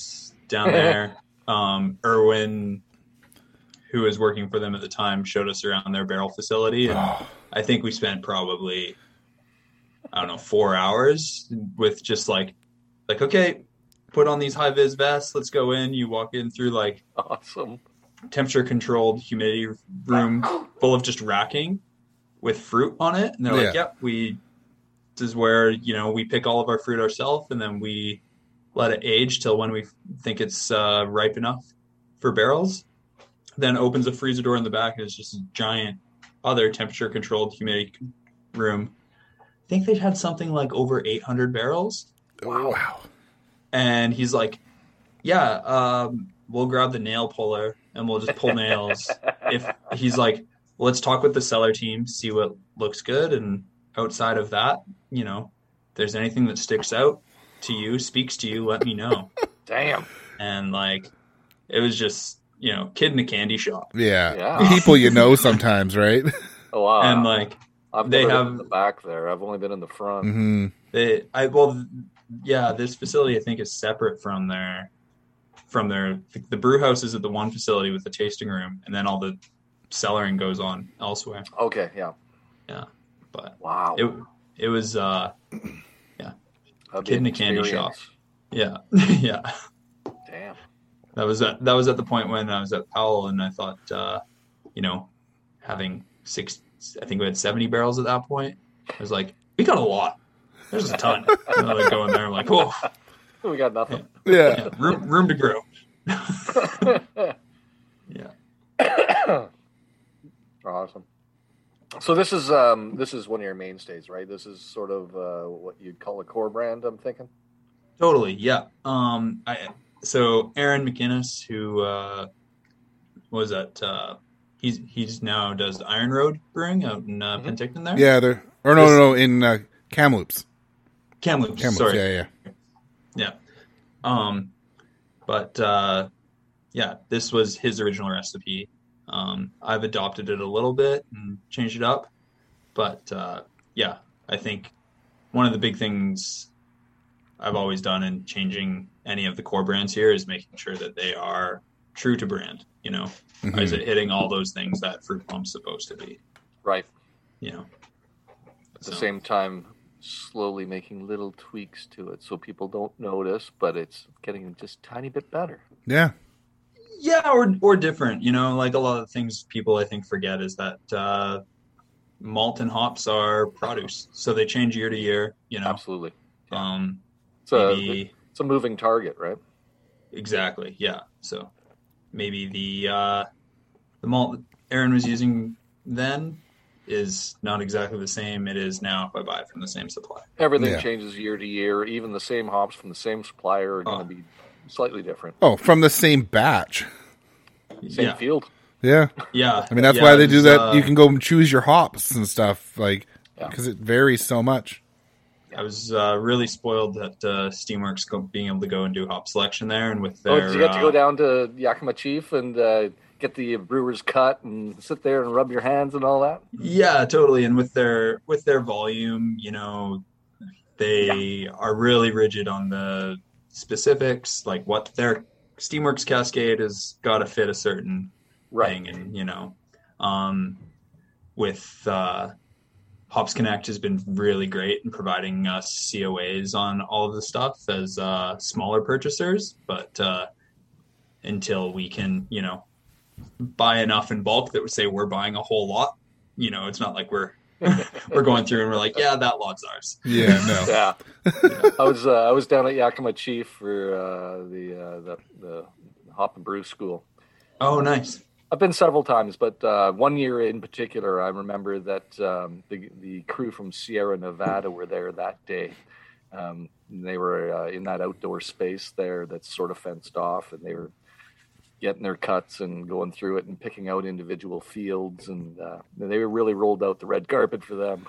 down there. Erwin, who was working for them at the time, showed us around their barrel facility. And I think we spent probably, 4 hours with just like, okay, put on these high vis vests. Let's go in. You walk in through like awesome temperature controlled humidity room full of just racking with fruit on it. And they're like, yep, this is where, we pick all of our fruit ourselves, and then we let it age till when we think it's ripe enough for barrels. Then opens a freezer door in the back, and it's just a giant other temperature controlled humidity room. I think they'd had something like over 800 barrels. Wow. And he's like, we'll grab the nail puller and we'll just pull nails. If he's like, let's talk with the cellar team, see what looks good. And outside of that, if there's anything that sticks out to you, speaks to you, let me know. Damn. And like, it was just, kid in a candy shop. Yeah. People sometimes, right? Oh, wow. And like, I've never been in the back there. I've only been in the front. Mm-hmm. This facility I think is separate from their the brew house is at the one facility with the tasting room, and then all the cellaring goes on elsewhere. Okay, yeah. But wow, it was kid in a candy shop. Yeah. Damn. That was at the point when I was at Powell, and I thought having I think we had 70 barrels at that point. I was like, we got a lot. There's a ton. And I like going there. I'm like, whoa, we got nothing. Yeah. Room to grow. Yeah. Awesome. So this is one of your mainstays, right? This is sort of what you'd call a core brand, I'm thinking. Totally. Yeah. So Aaron McInnes, who was at he's now does Iron Road Brewing out in Penticton there. Yeah, in Kamloops. Kamloops. Sorry. Yeah. This was his original recipe. I've adopted it a little bit and changed it up, but I think one of the big things I've always done in changing any of the core brands here is making sure that they are true to brand. Mm-hmm. Is it hitting all those things that Fruit Plump's supposed to be? Right. At the same time, slowly making little tweaks to it so people don't notice, but it's getting just a tiny bit better. Yeah. Yeah, or different. Like a lot of things people I think forget is that malt and hops are produce, so they change year to year. Absolutely. Yeah. It's a moving target, right? Exactly. Yeah. So maybe the malt Aaron was using then is not exactly the same it is now if I buy it from the same supplier. Everything changes year to year. Even the same hops from the same supplier are going to be slightly different. Oh, from the same batch. Same field. Yeah. Yeah. I mean, that's why they do that. You can go and choose your hops and stuff, because it varies so much. I was really spoiled at Steamworks being able to go and do hop selection there, and with their. Did you get to go down to Yakima Chief and get the brewer's cut and sit there and rub your hands and all that? Yeah, totally. And with their volume, they are really rigid on the specifics, like what their Steamworks Cascade has got to fit a certain thing, and with Hops Connect has been really great in providing us COAs on all of the stuff as smaller purchasers, but until we can, buy enough in bulk that would say we're buying a whole lot, it's not like we're going through and we're like, yeah, that lot's ours. Yeah, no. Yeah. I was down at Yakima Chief for the Hop and Brew School. Oh, nice. I've been several times, but one year in particular, I remember that the crew from Sierra Nevada were there that day. They were in that outdoor space there that's sort of fenced off, and they were getting their cuts and going through it and picking out individual fields, and they really rolled out the red carpet for them.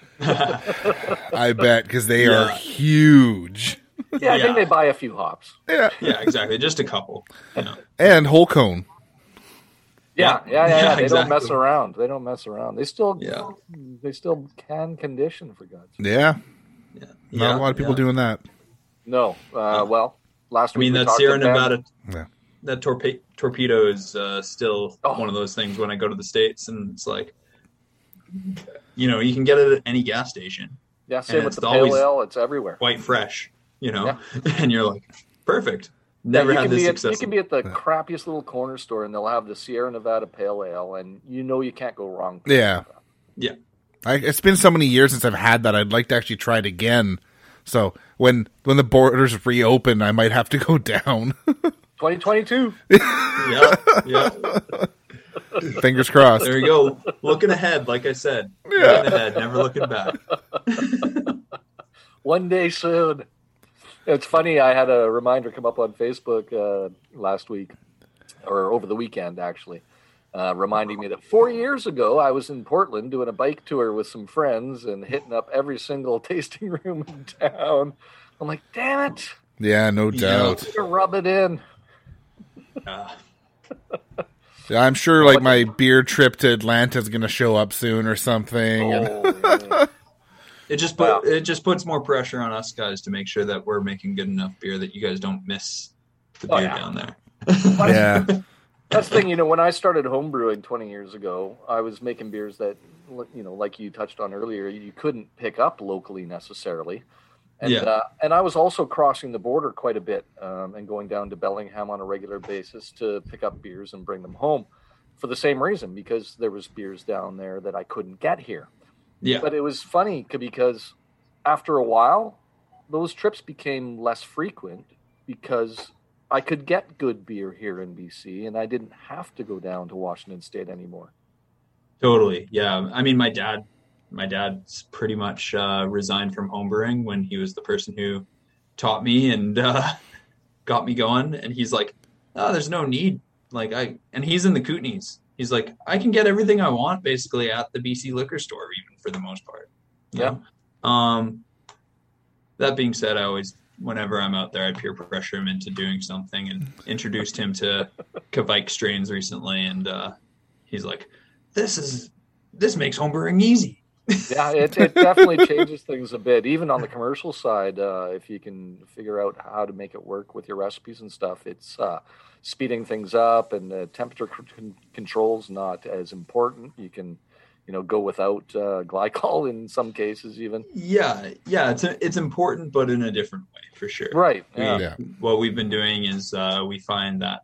I bet, because they are huge. Yeah, I think they buy a few hops. Yeah, exactly, just a couple. And whole cone. Yeah. They exactly. don't mess around. They still can condition, for God's sake. Yeah. Not a lot of people doing that. No. Well, last I mean, week that Sierra to Ben. Nevada, Yeah. that torpedo is still one of those things when I go to the States, and it's like, you know, you can get it at any gas station. Yeah, same with it's the pale ale. It's everywhere. Quite fresh, you know, Yeah. and you're like, perfect. Never had this success. You can be at the crappiest little corner store, and they'll have the Sierra Nevada Pale Ale, and you know you can't go wrong. Yeah. Yeah. It's been so many years since I've had that. I'd like to actually try it again. So when the borders reopen, I might have to go down. 2022. Yeah. Fingers crossed. There you go. Looking ahead, like I said. Yeah. Looking ahead, never looking back. One day soon. It's funny, I had a reminder come up on Facebook last week, or over the weekend, actually, reminding me that 4 years ago, I was in Portland doing a bike tour with some friends and hitting up every single tasting room in town. I'm like, damn it. Yeah, no doubt. Rub it in. Yeah, I'm sure like my beer trip to Atlanta is going to show up soon or something. Oh, It just puts more pressure on us guys to make sure that we're making good enough beer that you guys don't miss the beer down there. Yeah. That's the thing, you know, when I started homebrewing 20 years ago, I was making beers that, you know, like you touched on earlier, you couldn't pick up locally necessarily. And and I was also crossing the border quite a bit and going down to Bellingham on a regular basis to pick up beers and bring them home for the same reason, because there was beers down there that I couldn't get here. Yeah. But it was funny because after a while, those trips became less frequent because I could get good beer here in BC and I didn't have to go down to Washington State anymore. Totally. Yeah. I mean, my dad's pretty much resigned from homebrewing when he was the person who taught me and got me going. And he's like, oh, there's no need. And he's in the Kootenays. He's like, I can get everything I want basically at the BC liquor store, even for the most part. You know? That being said, I always, whenever I'm out there, I peer pressure him into doing something, and introduced him to Kvike strains recently. And he's like, this makes homebrewing easy. Yeah, it definitely changes things a bit, even on the commercial side. If you can figure out how to make it work with your recipes and stuff, it's speeding things up, and the temperature control's not as important. You can, you know, go without glycol in some cases even. Yeah, it's important, but in a different way, for sure. Right. What we've been doing is we find that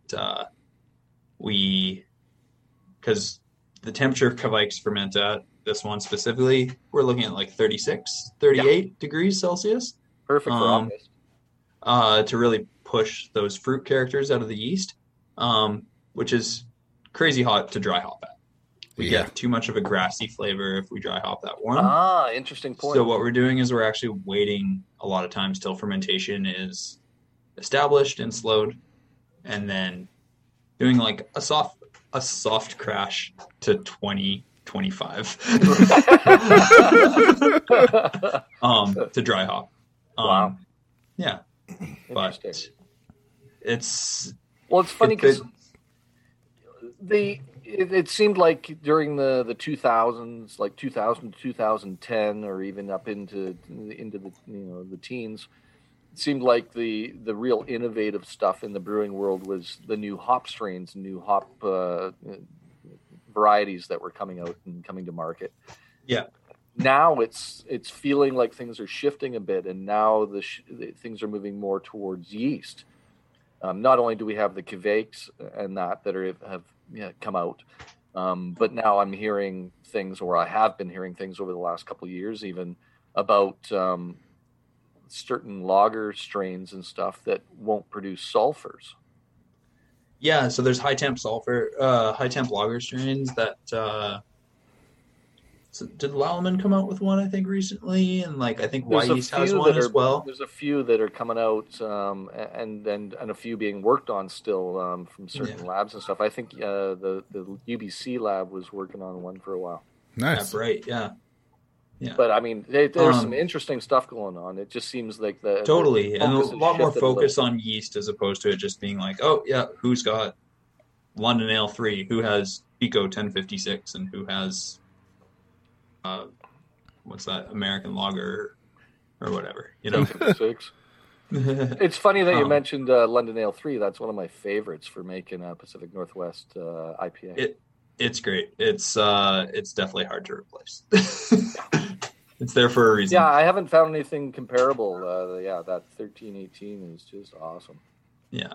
because the temperature Kvikes ferment at, this one specifically, we're looking at like 36, 38 degrees Celsius. Perfect for August. To really push those fruit characters out of the yeast, which is crazy hot to dry hop at. We get too much of a grassy flavor if we dry hop that warm. Interesting point. So what we're doing is we're actually waiting a lot of times till fermentation is established and slowed, and then doing like a soft crash to 20-25 to dry hop. Wow. Yeah. But it's funny because it seemed like during the 2000s, like 2000 to 2010, or even up into the the teens, it seemed like the real innovative stuff in the brewing world was the new hop strains, new hop varieties that were coming out and coming to market. Yeah. Now it's feeling like things are shifting a bit, and now things are moving more towards yeast. Not only do we have the Kvikes and that have come out, but now I'm hearing things, or I have been hearing things over the last couple of years, even about certain lager strains and stuff that won't produce sulfurs. Yeah, so there's high temp lager strains that. So did Lallemand come out with one, I think, recently? And like, I think Wyeast has one as well. There's a few that are coming out, and a few being worked on still from certain labs and stuff. I think the UBC lab was working on one for a while. Nice. Yeah, right, yeah. But I mean, there's some interesting stuff going on. It just seems like totally, and a lot more focus on yeast as opposed to it just being like, oh yeah, who's got London Ale 3, who has Pico 1056, and who has what's that, American Lager or whatever, you know? 1056. It's funny that you mentioned London Ale 3. That's one of my favorites for making a Pacific Northwest IPA. It's great. It's definitely hard to replace. It's there for a reason. Yeah, I haven't found anything comparable. That 1318 is just awesome. Yeah.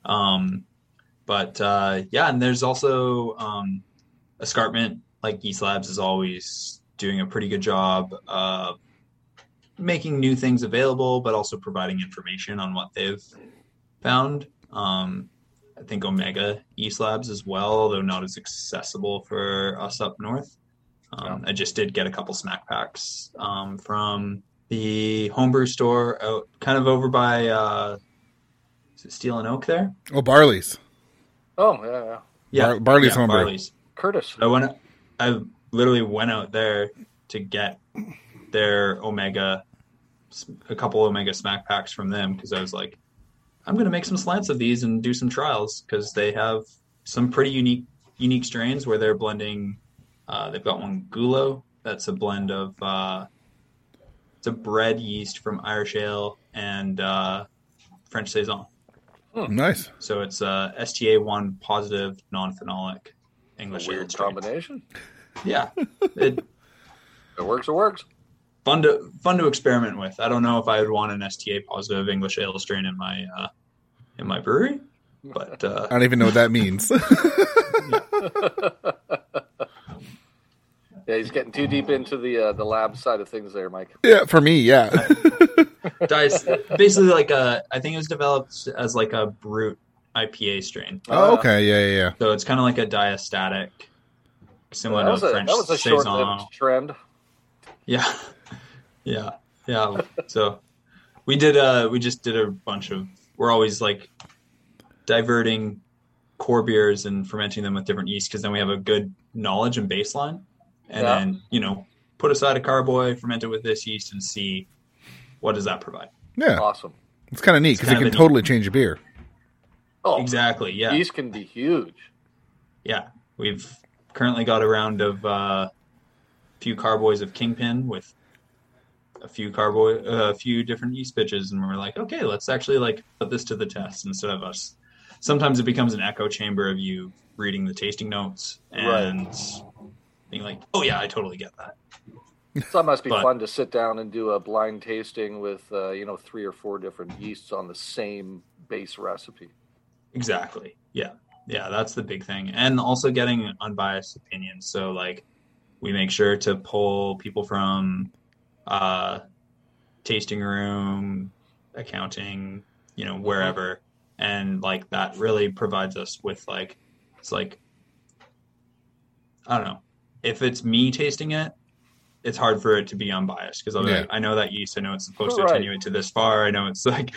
And there's also Escarpment. Like Yeast Labs is always doing a pretty good job of making new things available, but also providing information on what they've found. I think Omega Yeast Labs as well, although not as accessible for us up north. I just did get a couple smack packs from the homebrew store out kind of over by is it Steel and Oak there? Oh, Barley's. Oh, yeah. Barley's homebrew. Barley's. Curtis. I literally went out there to get their Omega, a couple Omega smack packs from them because I was like, I'm going to make some slants of these and do some trials because they have some pretty unique strains where they're blending. They've got one Gulo that's a blend of it's a bread yeast from Irish Ale and French Saison. Nice. So it's STA1 positive non-phenolic English Ale strain. Combination. Yeah, it works. It works. Fun to experiment with. I don't know if I would want an STA positive English Ale strain in my brewery, but I don't even know what that means. Yeah, he's getting too deep into the lab side of things there, Mike. Yeah, for me, yeah. Basically, like I think it was developed as like a brute IPA strain. Oh, okay, yeah. So it's kind of like a diastatic, similar to French That was a Saison. short-lived trend. Yeah. So we just did a bunch of. We're always like diverting core beers and fermenting them with different yeast because then we have a good knowledge and baseline. And then, put aside a carboy, ferment it with this yeast and see what does that provide. Yeah. Awesome. It's kind of neat because it can totally change a beer. Oh, exactly. Yeah. Yeast can be huge. Yeah. We've currently got a round of a few carboys of Kingpin with a few different yeast pitches. And we're like, okay, let's actually like put this to the test instead of us. Sometimes it becomes an echo chamber of you reading the tasting notes and being like, oh yeah, I totally get that. So that must be fun to sit down and do a blind tasting with 3 or 4 different yeasts on the same base recipe. Exactly. Yeah. That's the big thing, and also getting unbiased opinions. So like, we make sure to pull people from tasting room, accounting, wherever, and like that really provides us with like, it's like, I don't know. If it's me tasting it, it's hard for it to be unbiased because like, I know that yeast. I know it's supposed to attenuate to this far. I know it's like,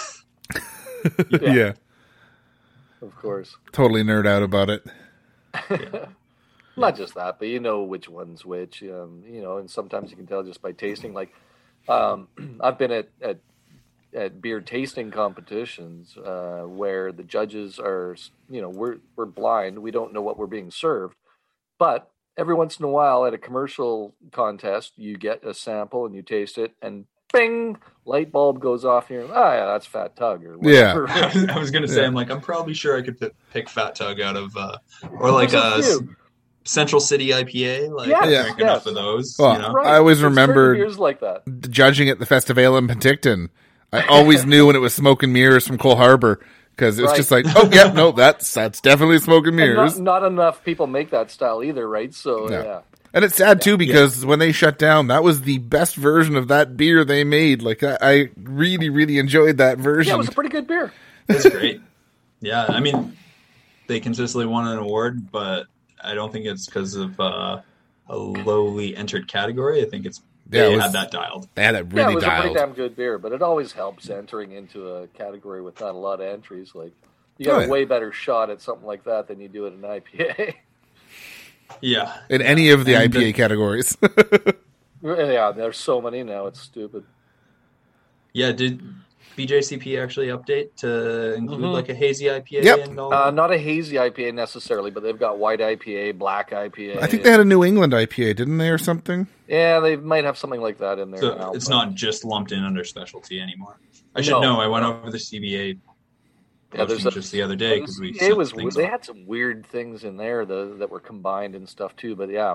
yeah, of course, totally nerd out about it. Not just that, but which one's which. And sometimes you can tell just by tasting. Like, I've been at beer tasting competitions where the judges are, we're blind. We don't know what we're being served, but every once in a while at a commercial contest, you get a sample and you taste it and bing, light bulb goes off here. Oh yeah, that's Fat Tug or whatever. Yeah. I was going to say, I'm probably sure I could pick Fat Tug out of, or like a Central City IPA. Like I drink enough of those. Well, I always remember beers like that. Judging at the Festival in Penticton. I always knew when it was Smoke and Mirrors from Cole Harbour. Because it's just like, oh, yeah, no, that's definitely Smoke and Mirrors. Not enough people make that style either, right? So, yeah. And it's sad, too, because when they shut down, that was the best version of that beer they made. Like, I really, really enjoyed that version. Yeah, it was a pretty good beer. It's great. Yeah, I mean, they consistently won an award, but I don't think it's because of a lowly entered category. I think it's they had that dialed. They had it really dialed. It was a pretty damn good beer, but it always helps entering into a category with not a lot of entries. Like, you got a way better shot at something like that than you do at an IPA. Yeah. In any of the IPA categories. Yeah, there's so many now. It's stupid. Yeah, BJCP actually update to include like a hazy IPA? Yep. And all Not a hazy IPA necessarily, but they've got white IPA, black IPA. I think they had a New England IPA, didn't they, or something? Yeah, they might have something like that in there so now. it's not just lumped in under specialty anymore. I should know. I went over the CBA just the other day because they had some weird things in there that were combined and stuff too. But yeah,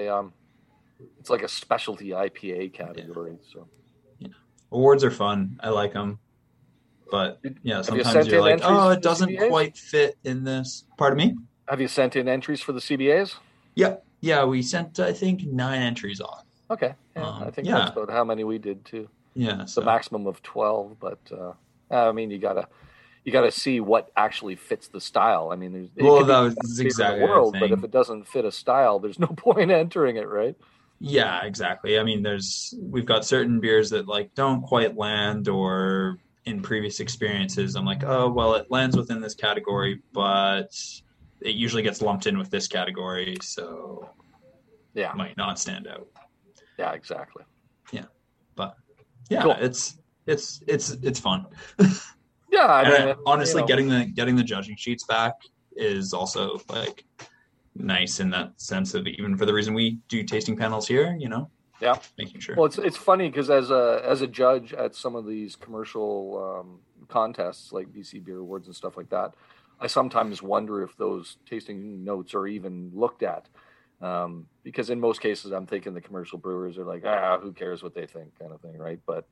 it's like a specialty IPA category. Yeah. So awards are fun. I like them, but yeah, sometimes you're like, oh, it doesn't quite fit in this. Pardon me. Have you sent in entries for the CBAs? Yeah, we sent I think 9 entries off. Okay, I think that's about how many we did too. Yeah, it's a maximum of 12, but I mean, you gotta see what actually fits the style. I mean, that's exactly the world, but if it doesn't fit a style, there's no point entering it, right? Yeah, exactly. I mean, we've got certain beers that like don't quite land, or in previous experiences, I'm like, oh well, it lands within this category, but it usually gets lumped in with this category, so it might not stand out. Yeah, exactly. Yeah, but yeah, cool. It's fun. Yeah, I mean, honestly, getting the judging sheets back is also like nice in that sense of, even for the reason we do tasting panels here, making sure. Well, it's funny because as a judge at some of these commercial contests like BC Beer Awards and stuff like that, I sometimes wonder if those tasting notes are even looked at, because in most cases I'm thinking the commercial brewers are like, who cares what they think, kind of thing, right? But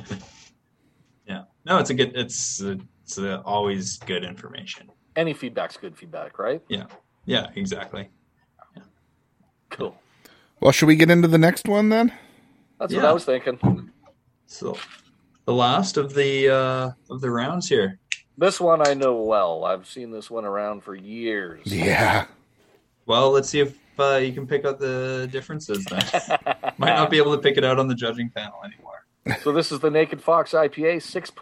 yeah, no, it's always good information. Any feedback's good feedback, right? Yeah, exactly. Yeah. Cool. Well, should we get into the next one then? That's what I was thinking. So, the last of the rounds here. This one I know well. I've seen this one around for years. Yeah. Well, let's see if you can pick out the differences then. Might not be able to pick it out on the judging panel anymore. So this is the Naked Fox IPA,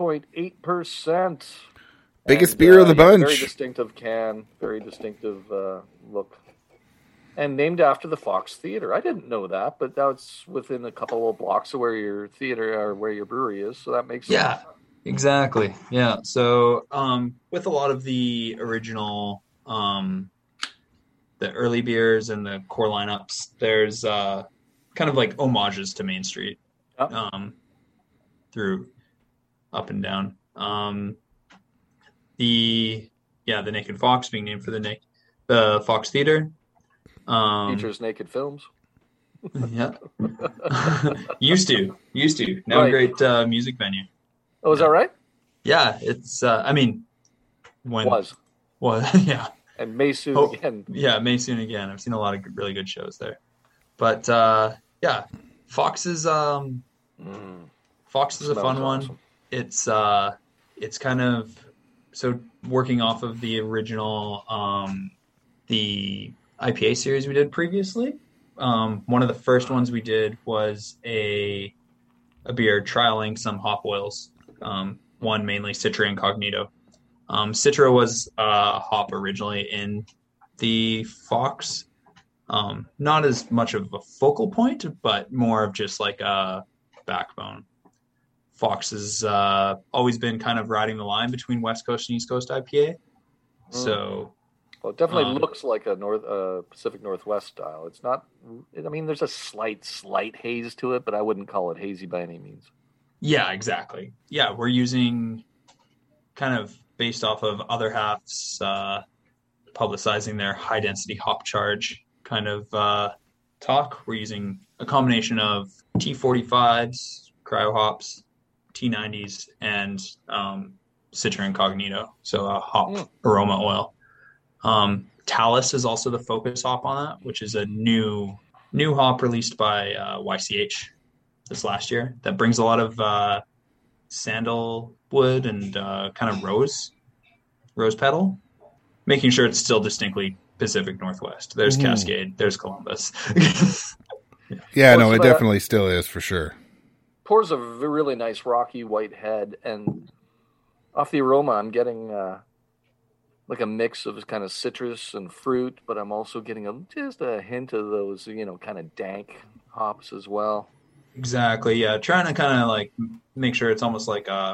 6.8%. Biggest beer of the bunch. Very distinctive can, very distinctive look. And named after the Fox Theater. I didn't know that, but that's within a couple of blocks of where your theater or where your brewery is, so that makes sense. Yeah, exactly. Yeah, so with a lot of the original, the early beers and the core lineups, there's kind of like homages to Main Street through up and down. The Naked Fox being named for the Fox Theater. Features naked films. Yeah. used to. Now a great music venue. Oh, is that right? Yeah, it's was yeah. And may soon again. Yeah, may soon again. I've seen a lot of really good shows there. But Fox is a fun one. It's kind of, so working off of the original the IPA series we did previously. One of the first ones we did was a beer trialing some hop oils. One mainly Citra Incognito. Citra was hop originally in the Fox. Not as much of a focal point, but more of just like a backbone. Fox has always been kind of riding the line between West Coast and East Coast IPA. So, well, it definitely looks like a Pacific Northwest style. It's not. I mean, there's a slight haze to it, but I wouldn't call it hazy by any means. Yeah, exactly. Yeah, we're using kind of based off of other halves publicizing their high density hop charge kind of talk. We're using a combination of T45s, cryo hops, T90s, and Citra Incognito, so a hop aroma oil. Talus is also the focus hop on that, which is a new hop released by YCH this last year that brings a lot of sandalwood and kind of rose petal, making sure it's still distinctly Pacific Northwest. There's Cascade, there's Columbus. Yeah, no, it definitely still is for sure. Pours a really nice rocky white head, and off the aroma, I'm getting like a mix of kind of citrus and fruit, but I'm also getting just a hint of those, kind of dank hops as well. Exactly, yeah. Trying to kind of like make sure it's almost like a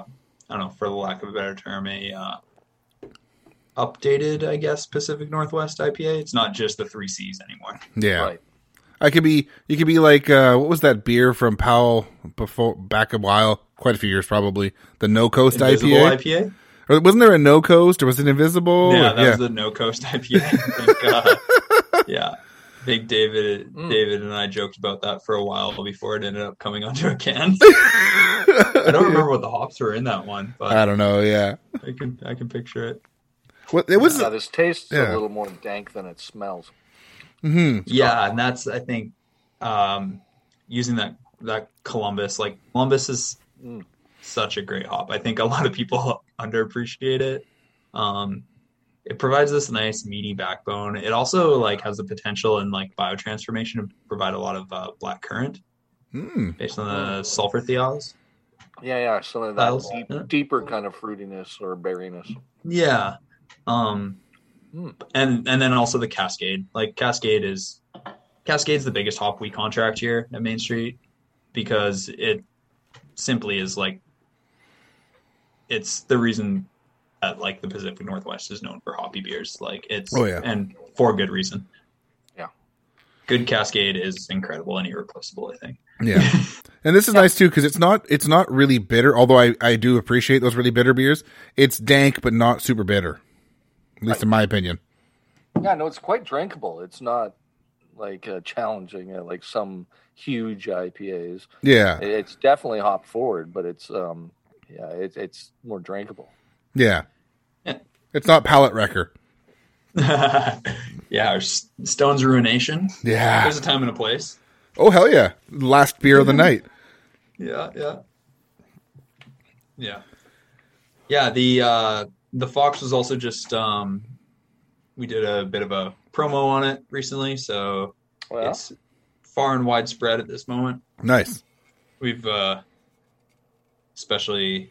I don't know, for the lack of a better term, a updated, I guess, Pacific Northwest IPA. It's not just the 3 C's anymore. Yeah. Right. You could be like, what was that beer from Powell back a while, quite a few years probably, the No Coast Invisible IPA? Or wasn't there a No Coast, or was it Invisible? Yeah, that was the No Coast IPA. I think, yeah. Big David and I joked about that for a while before it ended up coming onto a can. I don't remember what the hops were in that one, but I don't know. Yeah, I can picture it. Well, it was. This tastes a little more dank than it smells. Mm-hmm. Yeah, and that's, I think, using that Columbus. Like, Columbus is such a great hop. I think a lot of people underappreciate it. It provides this nice meaty backbone. It also like has the potential in like biotransformation to provide a lot of black currant based on the sulfur thiols. Yeah, some of that deeper kind of fruitiness or berryness. Yeah, and then also the Cascade. Like Cascade's the biggest hop we contract here at Main Street because it simply is like it's the reason that like the Pacific Northwest is known for hoppy beers. Like it's and for good reason. Yeah, good Cascade is incredible and irreplaceable, I think. Yeah, and this is nice too because it's not really bitter. Although I do appreciate those really bitter beers. It's dank but not super bitter, at least in my opinion. Yeah, no, it's quite drinkable. It's not like challenging like some huge IPAs. Yeah, it's definitely hop forward, but it's it's more drinkable. Yeah. It's not palate wrecker. Yeah, or Stone's Ruination. Yeah. There's a time and a place. Oh, hell yeah. Last beer of the night. Yeah. Yeah, the Fox was also just we did a bit of a promo on it recently, so it's far and widespread at this moment. Nice. We've especially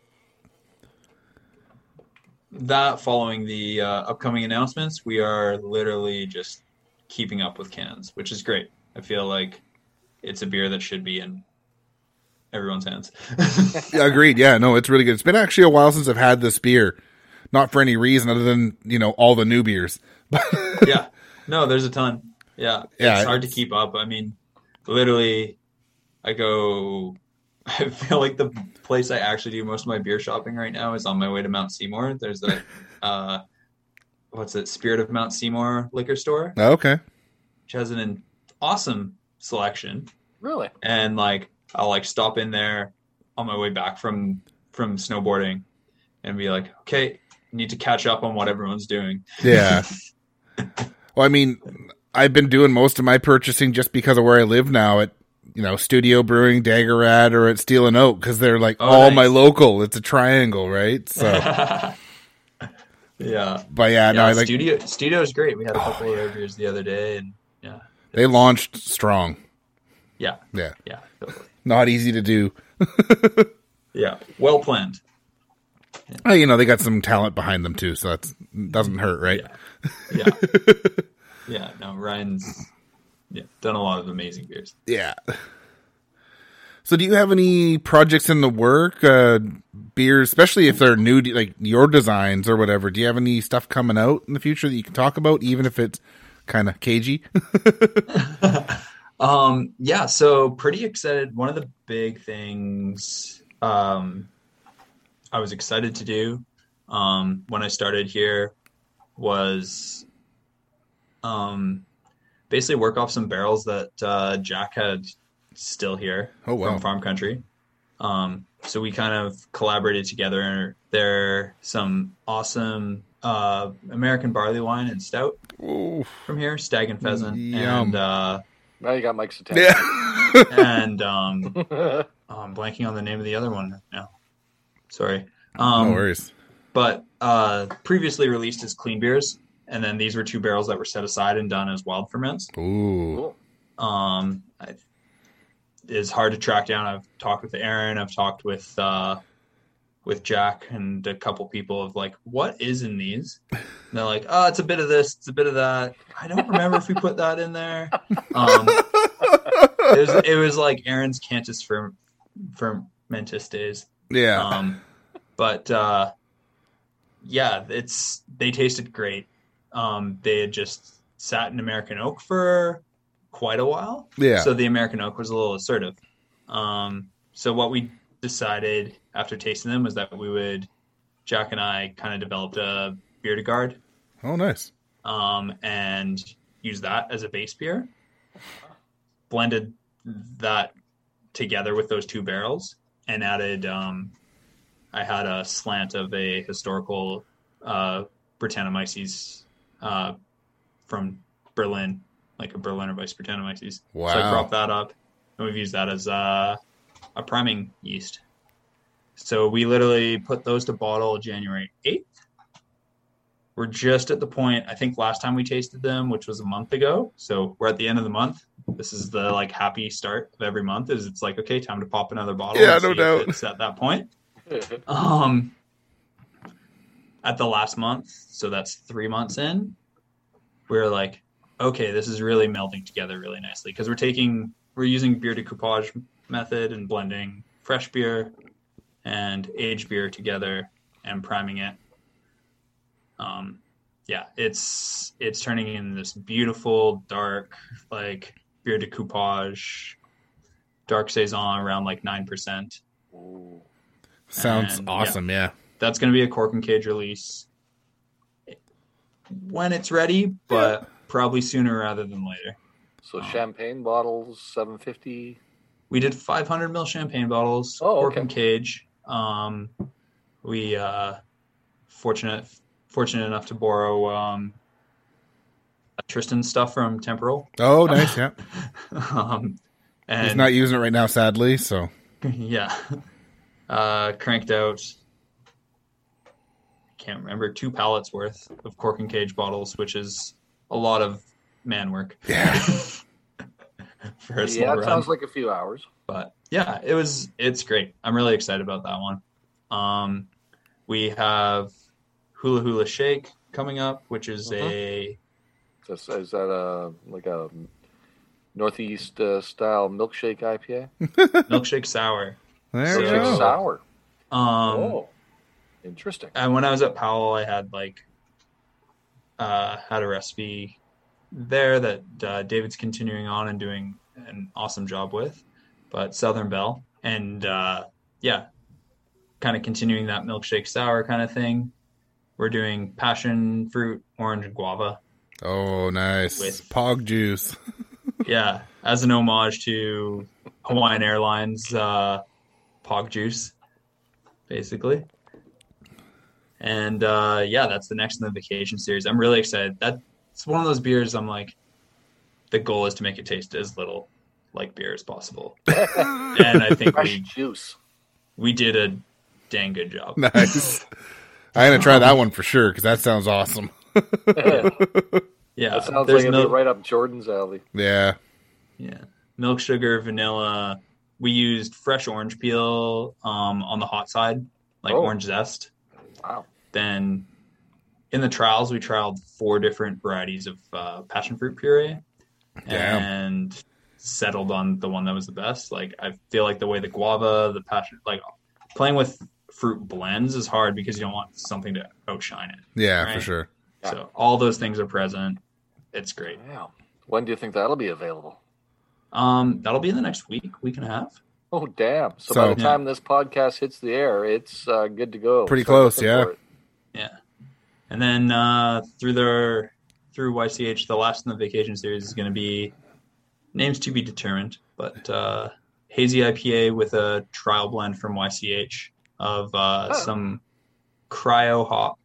that following the upcoming announcements, we are literally just keeping up with cans, which is great. I feel like it's a beer that should be in everyone's hands. Yeah, agreed. Yeah, no, it's really good. It's been actually a while since I've had this beer. Not for any reason other than, all the new beers. Yeah. No, there's a ton. Yeah. It's hard to keep up. I mean, literally, I feel like the place I actually do most of my beer shopping right now is on my way to Mount Seymour. There's that, Spirit of Mount Seymour liquor store. Oh, okay. Which has an awesome selection. Really? And I'll stop in there on my way back from snowboarding and be like, okay, need to catch up on what everyone's doing. Yeah. Well, I mean, I've been doing most of my purchasing just because of where I live now at Studio Brewing, Dagger Rat, or at Steel and Oak, because they're all nice. My local. It's a triangle, right? So, yeah. But no, Studio is great. We had a couple of their beers the other day, and they launched strong. Yeah, totally. Not easy to do. Yeah, well planned. Yeah. They got some talent behind them too, so that doesn't hurt, right? Yeah. Yeah. No, Ryan's. Yeah, done a lot of amazing beers. Yeah. So do you have any projects in the work, beers, especially if they're new, like your designs or whatever? Do you have any stuff coming out in the future that you can talk about, even if it's kind of cagey? Yeah, so pretty excited. One of the big things I was excited to do when I started here was basically work off some barrels that Jack had still here from Farm Country. So we kind of collaborated together. There are some awesome American barley wine and stout from here, Stag and Pheasant. Yum. And now you got Mike's attention. Yeah. And I'm blanking on the name of the other one now. Sorry. No worries. But previously released as clean beers. And then these were 2 barrels that were set aside and done as wild ferments. Ooh. It's hard to track down. I've talked with Aaron. I've talked with Jack and a couple people of what is in these? And they're like, oh, it's a bit of this, it's a bit of that. I don't remember if we put that in there. It was like Aaron's Cantus Fermentis days. Yeah. But they tasted great. They had just sat in American oak for quite a while. Yeah. So the American oak was a little assertive. So what we decided after tasting them was that Jack and I kind of developed a beer to guard. Oh, nice. And use that as a base beer. Blended that together with those two barrels and added, I had a slant of a historical Brettanomyces from Berlin, like a Berliner Weiss Brettanomyces. Wow. So I cropped that up, and we've used that as a priming yeast. So we literally put those to bottle January 8th. We're just at the point, I think last time we tasted them, which was a month ago. So we're at the end of the month. This is the like happy start of every month is it's like, okay, time to pop another bottle. Yeah, no doubt. It's at that point. At the last month, so that's 3 months in, we're like, okay, this is really melding together really nicely because we're using beer decoupage method and blending fresh beer and aged beer together and priming it. It's turning in this beautiful dark like beer decoupage dark saison around like 9%. Ooh. Sounds awesome. Yeah. That's going to be a cork and cage release when it's ready, but probably sooner rather than later. So champagne bottles, 750. We did 500 ml champagne bottles, cork and cage. We fortunate enough to borrow Tristan's stuff from Temporal. Oh, nice. Yeah. And he's not using it right now, sadly. So yeah, cranked out. Can't remember 2 pallets worth of cork and cage bottles, which is a lot of man work. Yeah. For a slow run. Sounds like a few hours. But yeah, it's great. I'm really excited about that one. We have Hula Hula Shake coming up, which is is that like a Northeast style milkshake IPA? Milkshake sour. There we go. Sour. Interesting. And when I was at Powell, I had had a recipe there that David's continuing on and doing an awesome job with, but Southern Belle and kind of continuing that milkshake sour kind of thing. We're doing passion fruit, orange, and guava. Oh, nice. With Pog juice. Yeah, as an homage to Hawaiian Airlines Pog juice, basically. And that's the next in the vacation series. I'm really excited. That's one of those beers I'm like, the goal is to make it taste as little like beer as possible. And I think we did a dang good job. Nice. I'm going to try that one for sure because that sounds awesome. Yeah, that sounds like it'd be right up Jordan's alley. Yeah. Yeah. Milk, sugar, vanilla. We used fresh orange peel on the hot side, like orange zest. Wow. Then in the trials, we trialed 4 different varieties of passion fruit puree. Damn. And settled on the one that was the best. Like, I feel like the way the guava, the passion, like playing with fruit blends is hard because you don't want something to outshine it. Yeah, right? for sure. So all those things are present. It's great. Wow. When do you think that'll be available? That'll be in the next week and a half. Oh, damn. So by the time this podcast hits the air, it's good to go. Pretty close, yeah. Yeah. And then through YCH, the last in the vacation series is going to be names to be determined, but hazy IPA with a trial blend from YCH of some cryo hop.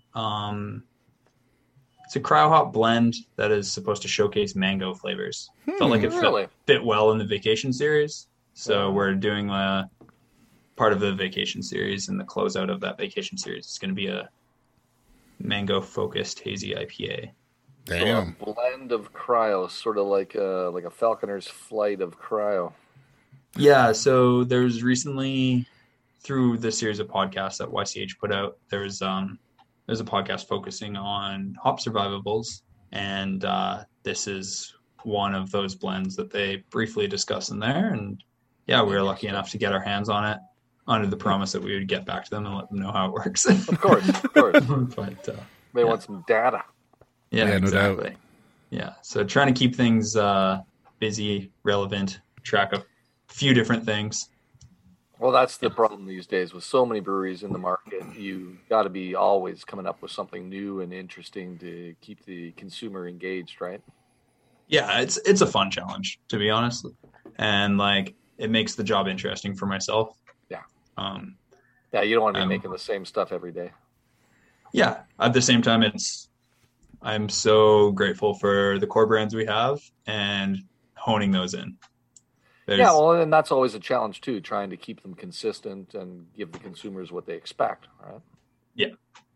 It's a cryo hop blend that is supposed to showcase mango flavors. Felt like it fit well in the vacation series. So we're doing part of the vacation series, and the closeout of that vacation series is going to be a mango-focused hazy IPA. Damn. So a blend of cryo, sort of like a Falconer's Flight of cryo. Yeah, so there's recently, through the series of podcasts that YCH put out, there's a podcast focusing on hop survivables, and this is one of those blends that they briefly discuss in there. And yeah, we were lucky enough to get our hands on it. under the promise that we would get back to them and let them know how it works. Of course. But they want some data. Yeah, exactly. No doubt. Yeah, so trying to keep things busy, relevant, track of a few different things. Well, that's the problem these days with so many breweries in the market. You got to be always coming up with something new and interesting to keep the consumer engaged, right? Yeah, it's a fun challenge, to be honest, and like it makes the job interesting for myself. Yeah. Yeah, you don't want to be making the same stuff every day. Yeah. At the same time, I'm so grateful for the core brands we have and honing those in. Yeah, well, and that's always a challenge too, trying to keep them consistent and give the consumers what they expect, right? Yeah.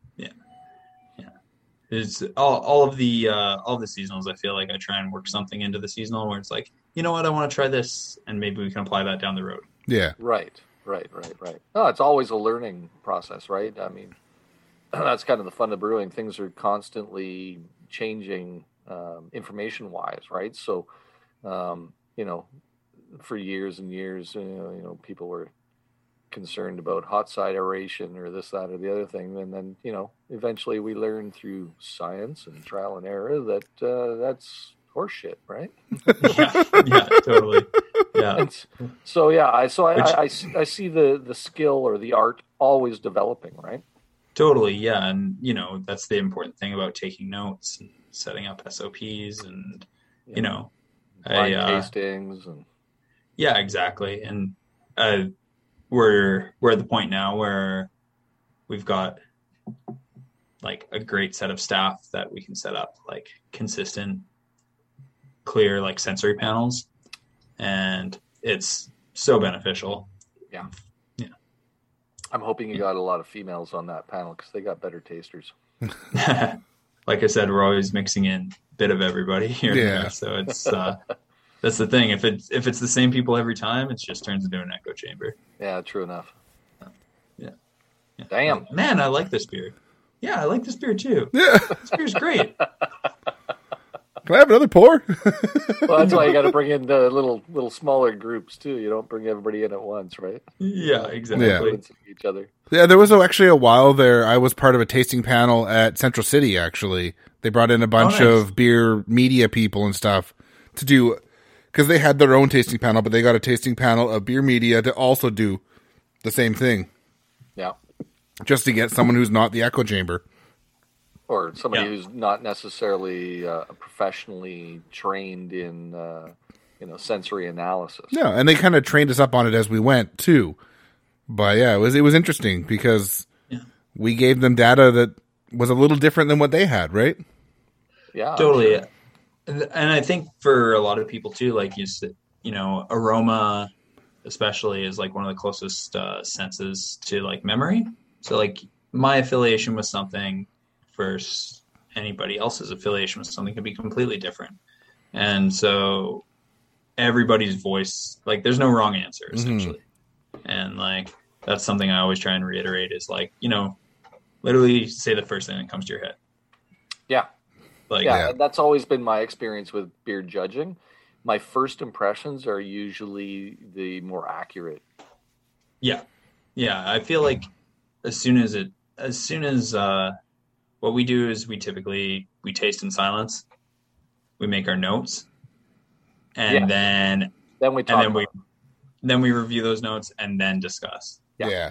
It's all of the seasonals. I feel like I try and work something into the seasonal where it's like, you know what, I want to try this, and maybe we can apply that down the road. Yeah. Right. No, it's always a learning process, right? I mean, that's kind of the fun of brewing. Things are constantly changing, information-wise, right? So, for years and years, people were concerned about hot side aeration or this, that, or the other thing, and then eventually we learned through science and trial and error that that's horseshit, right? yeah, totally. Yeah. And so I see the skill or the art always developing, right? Totally, yeah, and that's the important thing about taking notes and setting up SOPs and blind tastings and yeah, exactly. And we're at the point now where we've got like a great set of staff that we can set up like consistent, clear like sensory panels, and it's so beneficial. Yeah. I'm hoping you got a lot of females on that panel because they got better tasters. Like I said, we're always mixing in a bit of everybody here. Yeah. So it's that's the thing. If it's the same people every time, it just turns into an echo chamber. Yeah, true enough. Yeah. Damn. Man, I like this beer. Yeah, I like this beer too. Yeah. This beer's great. Can I have another pour? Well, that's why you got to bring in the little smaller groups too. You don't bring everybody in at once, right? Yeah, exactly. Yeah. Each other. Yeah, there was actually a while there. I was part of a tasting panel at Central City. Actually, they brought in a bunch of beer media people and stuff to do, because they had their own tasting panel, but they got a tasting panel of beer media to also do the same thing. Yeah. Just to get someone who's not the echo chamber. Or somebody who's not necessarily professionally trained in, sensory analysis. Yeah, and they kind of trained us up on it as we went too. But yeah, it was interesting because we gave them data that was a little different than what they had, right? Yeah, totally. Sure. And I think for a lot of people too, like aroma, especially, is like one of the closest senses to like memory. So like my affiliation with something versus anybody else's affiliation with something can be completely different. And so everybody's voice, like there's no wrong answer essentially. Mm-hmm. And like, that's something I always try and reiterate is like, literally say the first thing that comes to your head. Yeah. Like, that's always been my experience with beer judging. My first impressions are usually the more accurate. Yeah. Yeah. I feel like as soon as what we do is we taste in silence. We make our notes, and then we talk. And then we review those notes and then discuss. Yeah.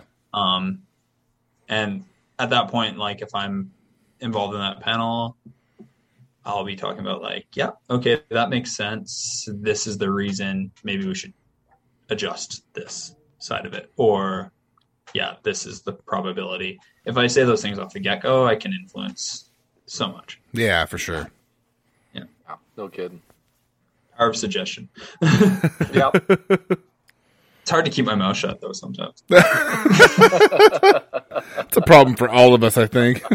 And at that point, like if I'm involved in that panel, I'll be talking about like, yeah, okay, that makes sense. This is the reason. Maybe we should adjust this side of it, or yeah, this is the probability. If I say those things off the get-go, I can influence so much. Yeah, for sure. Yeah, no kidding. Power of suggestion. Yep. It's hard to keep my mouth shut, though, sometimes. It's a problem for all of us, I think.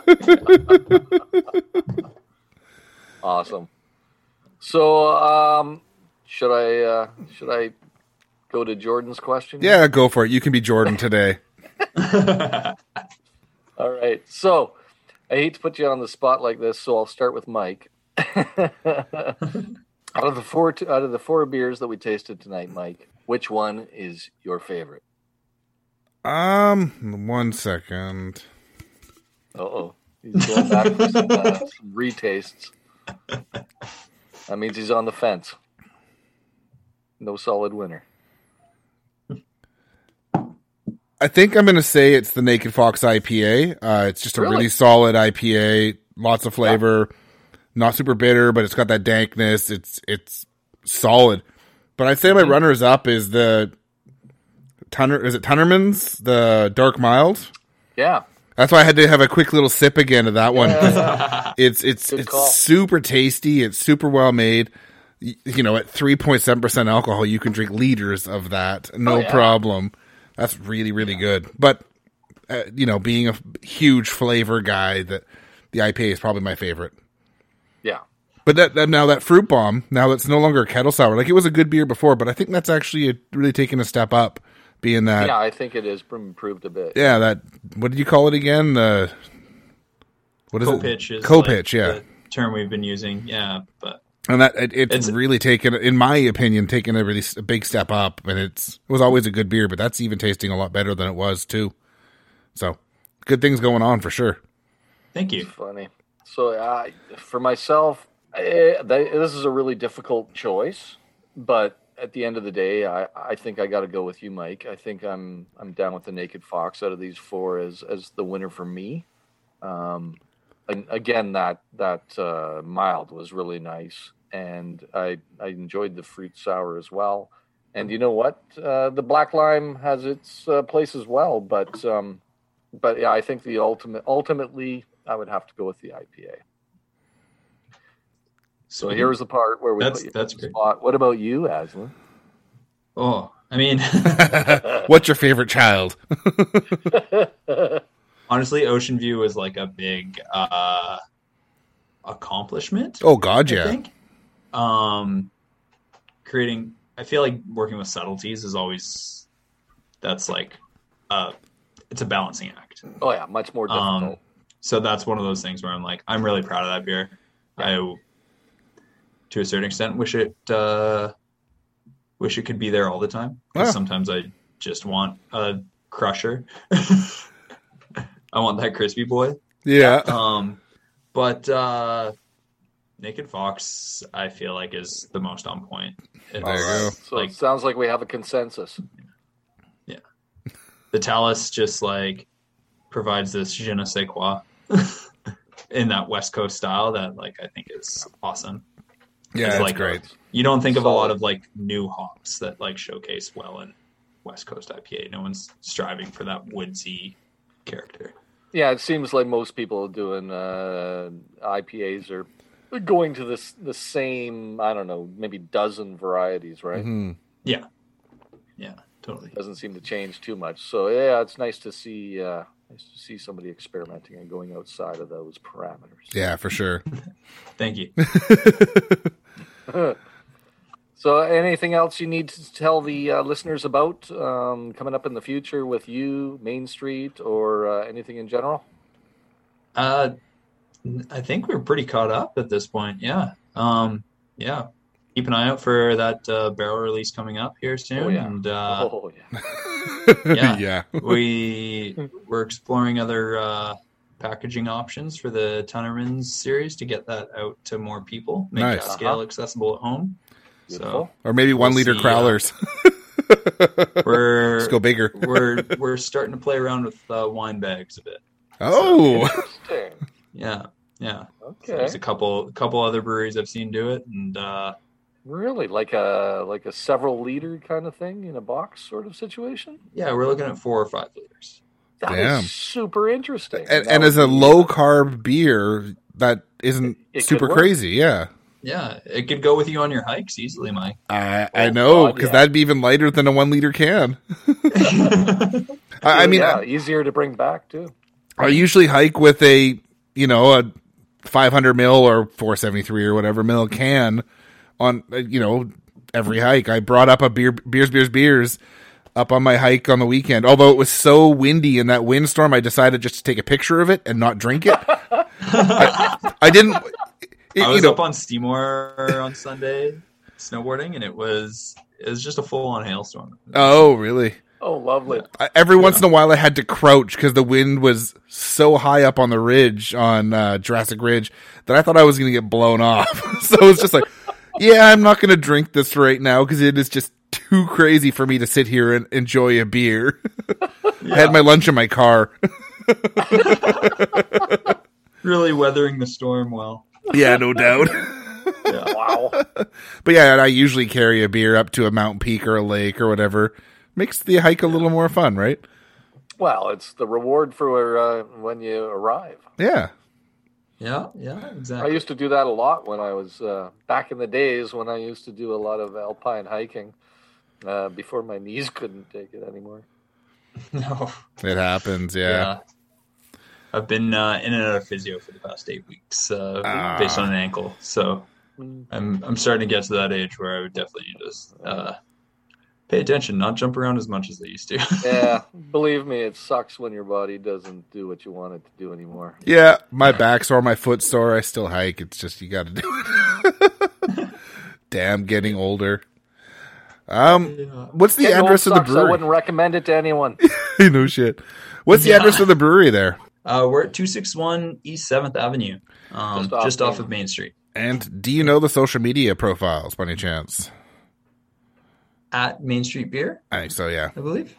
Awesome. So, should I go to Jordan's question? Yeah, go for it. You can be Jordan today. All right. So, I hate to put you on the spot like this, so I'll start with Mike. Out of the four beers that we tasted tonight, Mike, which one is your favorite? 1 second. Uh-oh. He's going back for some retastes. That means he's on the fence. No solid winner. I think I'm going to say it's the Naked Fox IPA. It's just a really solid IPA, lots of flavor, not super bitter, but it's got that dankness. It's solid. But I'd say my runners up is the Tunnerman's, the Dark Mild. Yeah. That's why I had to have a quick little sip again of that one. It's super tasty. It's super well made. You know, at 3.7% alcohol, you can drink liters of that. No problem. That's really, really good. But, you know, being a huge flavor guy, the IPA is probably my favorite. Yeah. But that Fruit Bomb, now that's no longer a kettle sour. Like, it was a good beer before, but I think that's actually really taken a step up, being that. Yeah, I think it has improved a bit. Yeah, that, what did you call it again? What is Co-pitch it? Co-pitch, yeah. The term we've been using, yeah, but. And that it's really taken, in my opinion, taken a big step up, and it was always a good beer, but that's even tasting a lot better than it was too. So, good things going on for sure. Thank you. It's funny. So, for myself, this is a really difficult choice, but at the end of the day, I think I got to go with you, Mike. I think I'm down with the Naked Fox out of these four as the winner for me. And again, that mild was really nice, and I enjoyed the fruit sour as well. And you know what? The black lime has its place as well, but yeah, I think ultimately I would have to go with the IPA. So here's the part where we put you in the spot. What about you, Aslan? Oh, I mean, what's your favorite child? Honestly, Ocean View was like a big accomplishment. Oh God, yeah. I think I feel like working with subtleties is always it's a balancing act. Oh yeah, much more difficult. So that's one of those things where I'm like, I'm really proud of that beer. Yeah. I, to a certain extent, wish it could be there all the time. Because sometimes I just want a crusher. I want that crispy boy. Yeah. But Naked Fox, I feel like, is the most on point. There you go. So it sounds like we have a consensus. Yeah. The Talus just provides this je ne sais quoi in that West Coast style that I think is awesome. Yeah, it's great. You don't think of a lot of new hops that showcase well in West Coast IPA. No one's striving for that woodsy character. Yeah, it seems like most people doing IPAs are going to the same, I don't know, maybe dozen varieties, right? Mm-hmm. Yeah, totally. Doesn't seem to change too much. So yeah, it's nice to see somebody experimenting and going outside of those parameters. Yeah, for sure. Thank you. So anything else you need to tell the listeners about coming up in the future with you, Main Street, or anything in general? I think we're pretty caught up at this point. Yeah. Yeah. Keep an eye out for that barrel release coming up here soon. Oh, yeah. And, yeah. We're exploring other packaging options for the Tunnerman's series to get that out to more people, make nice. that scale accessible at home. Beautiful. So, or maybe 1 liter crowlers. Let's go bigger. we're starting to play around with wine bags a bit. Oh, interesting. Yeah. Okay. So there's a couple other breweries I've seen do it, and really like a several liter kind of thing in a box sort of situation. Yeah, we're looking at 4 or 5 liters. That is super interesting. And as a low carb beer, that isn't super crazy. Yeah. Yeah, it could go with you on your hikes easily, Mike. I know, because that'd be even lighter than a 1 liter can. I mean, easier to bring back too. I usually hike with a 500 mil or 473 or whatever mil can on, every hike. I brought up a beers up on my hike on the weekend. Although it was so windy in that windstorm, I decided just to take a picture of it and not drink it. I didn't. I was up on Steamore on Sunday snowboarding, and it was just a full-on hailstorm. Oh, really? Oh, lovely. Every once in a while I had to crouch because the wind was so high up on the ridge on Jurassic Ridge that I thought I was going to get blown off. So it was just like, yeah, I'm not going to drink this right now because it is just too crazy for me to sit here and enjoy a beer. I had my lunch in my car. Really weathering the storm well. Yeah, no doubt. Yeah. Wow. But yeah, I usually carry a beer up to a mountain peak or a lake or whatever. Makes the hike a little more fun, right? Well, it's the reward for when you arrive. Yeah. Yeah, exactly. I used to do that a lot when I was back in the days when I used to do a lot of alpine hiking before my knees couldn't take it anymore. No. It happens, yeah. I've been in and out of physio for the past 8 weeks based on an ankle. So I'm starting to get to that age where I would definitely need to pay attention, not jump around as much as I used to. Yeah, believe me, it sucks when your body doesn't do what you want it to do anymore. Yeah, my back's sore, my foot's sore. I still hike. It's just you got to do it. Damn, getting older. What's the Getting address of old the sucks. brewery? I wouldn't recommend it to anyone. No shit. What's the address of the brewery there? We're at 261 East 7th Avenue, just off of Main Street. And do you know the social media profiles by any chance? At Main Street Beer, I think so, yeah. I believe.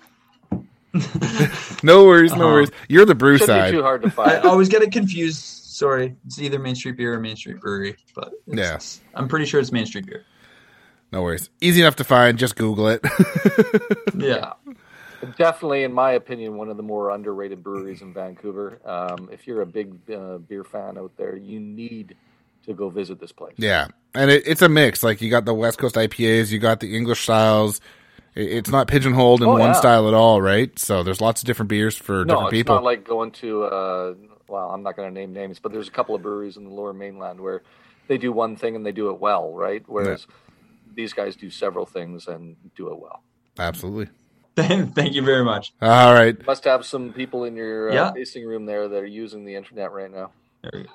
No worries. You're the brew Shouldn't side. be too hard to I find. always get it confused. Sorry. It's either Main Street Beer or Main Street Brewery, but I'm pretty sure it's Main Street Beer. No worries. Easy enough to find. Just Google it. Yeah. Definitely, in my opinion, one of the more underrated breweries in Vancouver. If you're a big beer fan out there, you need to go visit this place. Yeah. And it's a mix. Like, you got the West Coast IPAs, you got the English styles. It's not pigeonholed in one style at all, right? So there's lots of different beers for different people. No, it's not like going to, well, I'm not going to name names, but there's a couple of breweries in the Lower Mainland where they do one thing and they do it well, right? Whereas these guys do several things and do it well. Absolutely. Thank you very much. All right. You must have some people in your tasting room there that are using the internet right now. There we go.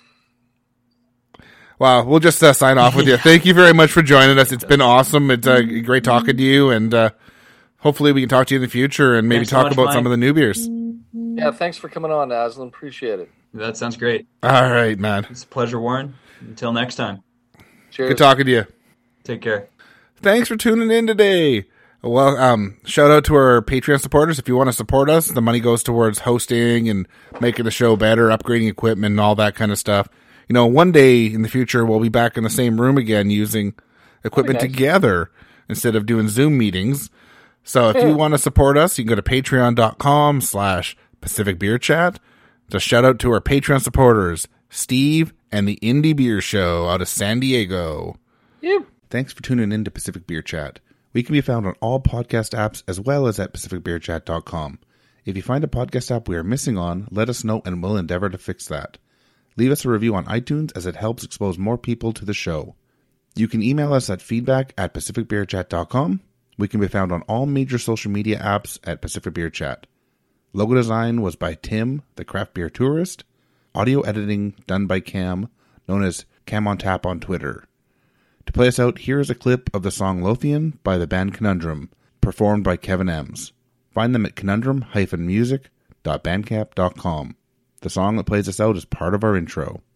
Wow, we'll just sign off with you. Thank you very much for joining us. It's been awesome. It's great talking to you, and hopefully we can talk to you in the future and maybe talk about some of the new beers. Yeah, thanks for coming on, Aslan. Appreciate it. That sounds great. All right, man. It's a pleasure, Warren. Until next time. Cheers. Good talking to you. Take care. Thanks for tuning in today. Well, shout out to our Patreon supporters. If you want to support us, the money goes towards hosting and making the show better, upgrading equipment, and all that kind of stuff. You know, one day in the future, we'll be back in the same room again using equipment together instead of doing Zoom meetings. So if you want to support us, you can go to patreon.com/Pacific Beer Chat. Just shout out to our Patreon supporters, Steve and the Indie Beer Show out of San Diego. Yep. Thanks for tuning in to Pacific Beer Chat. We can be found on all podcast apps as well as at pacificbeerchat.com. If you find a podcast app we are missing on, let us know and we'll endeavor to fix that. Leave us a review on iTunes as it helps expose more people to the show. You can email us at feedback@pacificbeerchat.com. We can be found on all major social media apps at Pacific Beer Chat. Logo design was by Tim, the craft beer tourist. Audio editing done by Cam, known as Cam on Tap on Twitter. To play us out, here is a clip of the song Lothian by the band Conundrum, performed by Kevin Ems. Find them at conundrum-music.bandcamp.com. The song that plays us out is part of our intro.